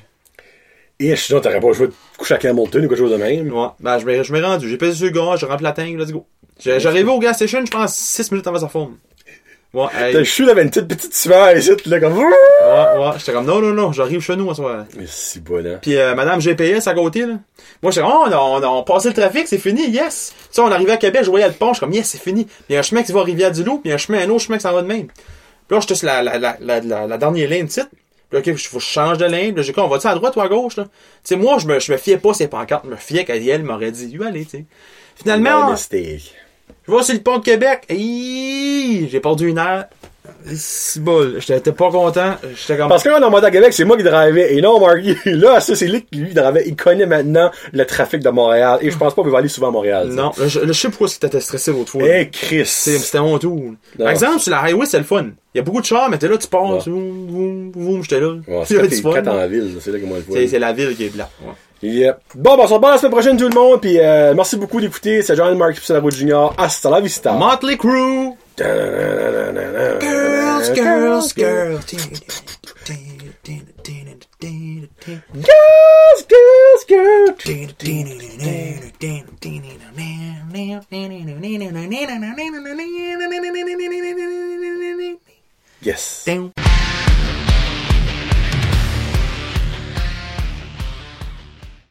Et sinon, t'aurais pas joué de coucher à Hamilton ou quelque chose de même. Ouais. Ben, je m'ai rendu. J'ai pesé sur le gars, j'ai rempli la tank, let's go. J'arrivais au gas station, je pense, 6 minutes avant sa forme. Ouais, hey. Je suis là, avait une petite sueur ici, là, comme... Ouais, j'étais comme, non, j'arrive chez nous, à soir. Mais c'est bon, hein. Pis, madame GPS à côté, là. Moi, j'étais comme, on passait le trafic, c'est fini, yes. Tu sais, on arrivait à Québec, je voyais le pont, je suis comme, yes, c'est fini. Pis, il y a un chemin qui va à Rivière-du-Loup, pis un autre chemin qui s'en va de même. Pis là, j'étais sur la dernière ligne, tu sais. Pis là, ok, faut que je change de ligne. Pis là, j'ai dit, on va-tu à droite ou à gauche, là? Tu sais, moi, je me fiais pas ces pancartes, je me fiais qu'Ariel m'aurait dit, allez, tu sais. Finalement, je vais sur le pont de Québec, j'ai perdu 1 heure. C'est bol. J'étais pas content. J'étais comme... Parce que quand on monte à Québec, c'est moi qui drivais. Et non, Marky, là, ça, c'est lui qui lui drivait. Il connaît maintenant le trafic de Montréal. Et je pense pas qu'il va aller souvent à Montréal. Non, je sais pourquoi t'étais stressé l'autre fois. Eh, Chris. C'était mon tour. Par exemple, sur la highway, c'est le fun. Il y a beaucoup de chars, mais t'es là, tu passes. Voum, j'étais là. Ouais, c'est quand t'es en ville, c'est là que moi je vois. C'est la ville qui est blanche. Ouais. Yep. Bon, on se revoit la semaine prochaine, tout le monde. Puis merci beaucoup d'écouter. C'est John Marky sur la route Junior. Hasta la vista. Motley Crue. Girls, girls, girls. Girls, girls, girls. Yes.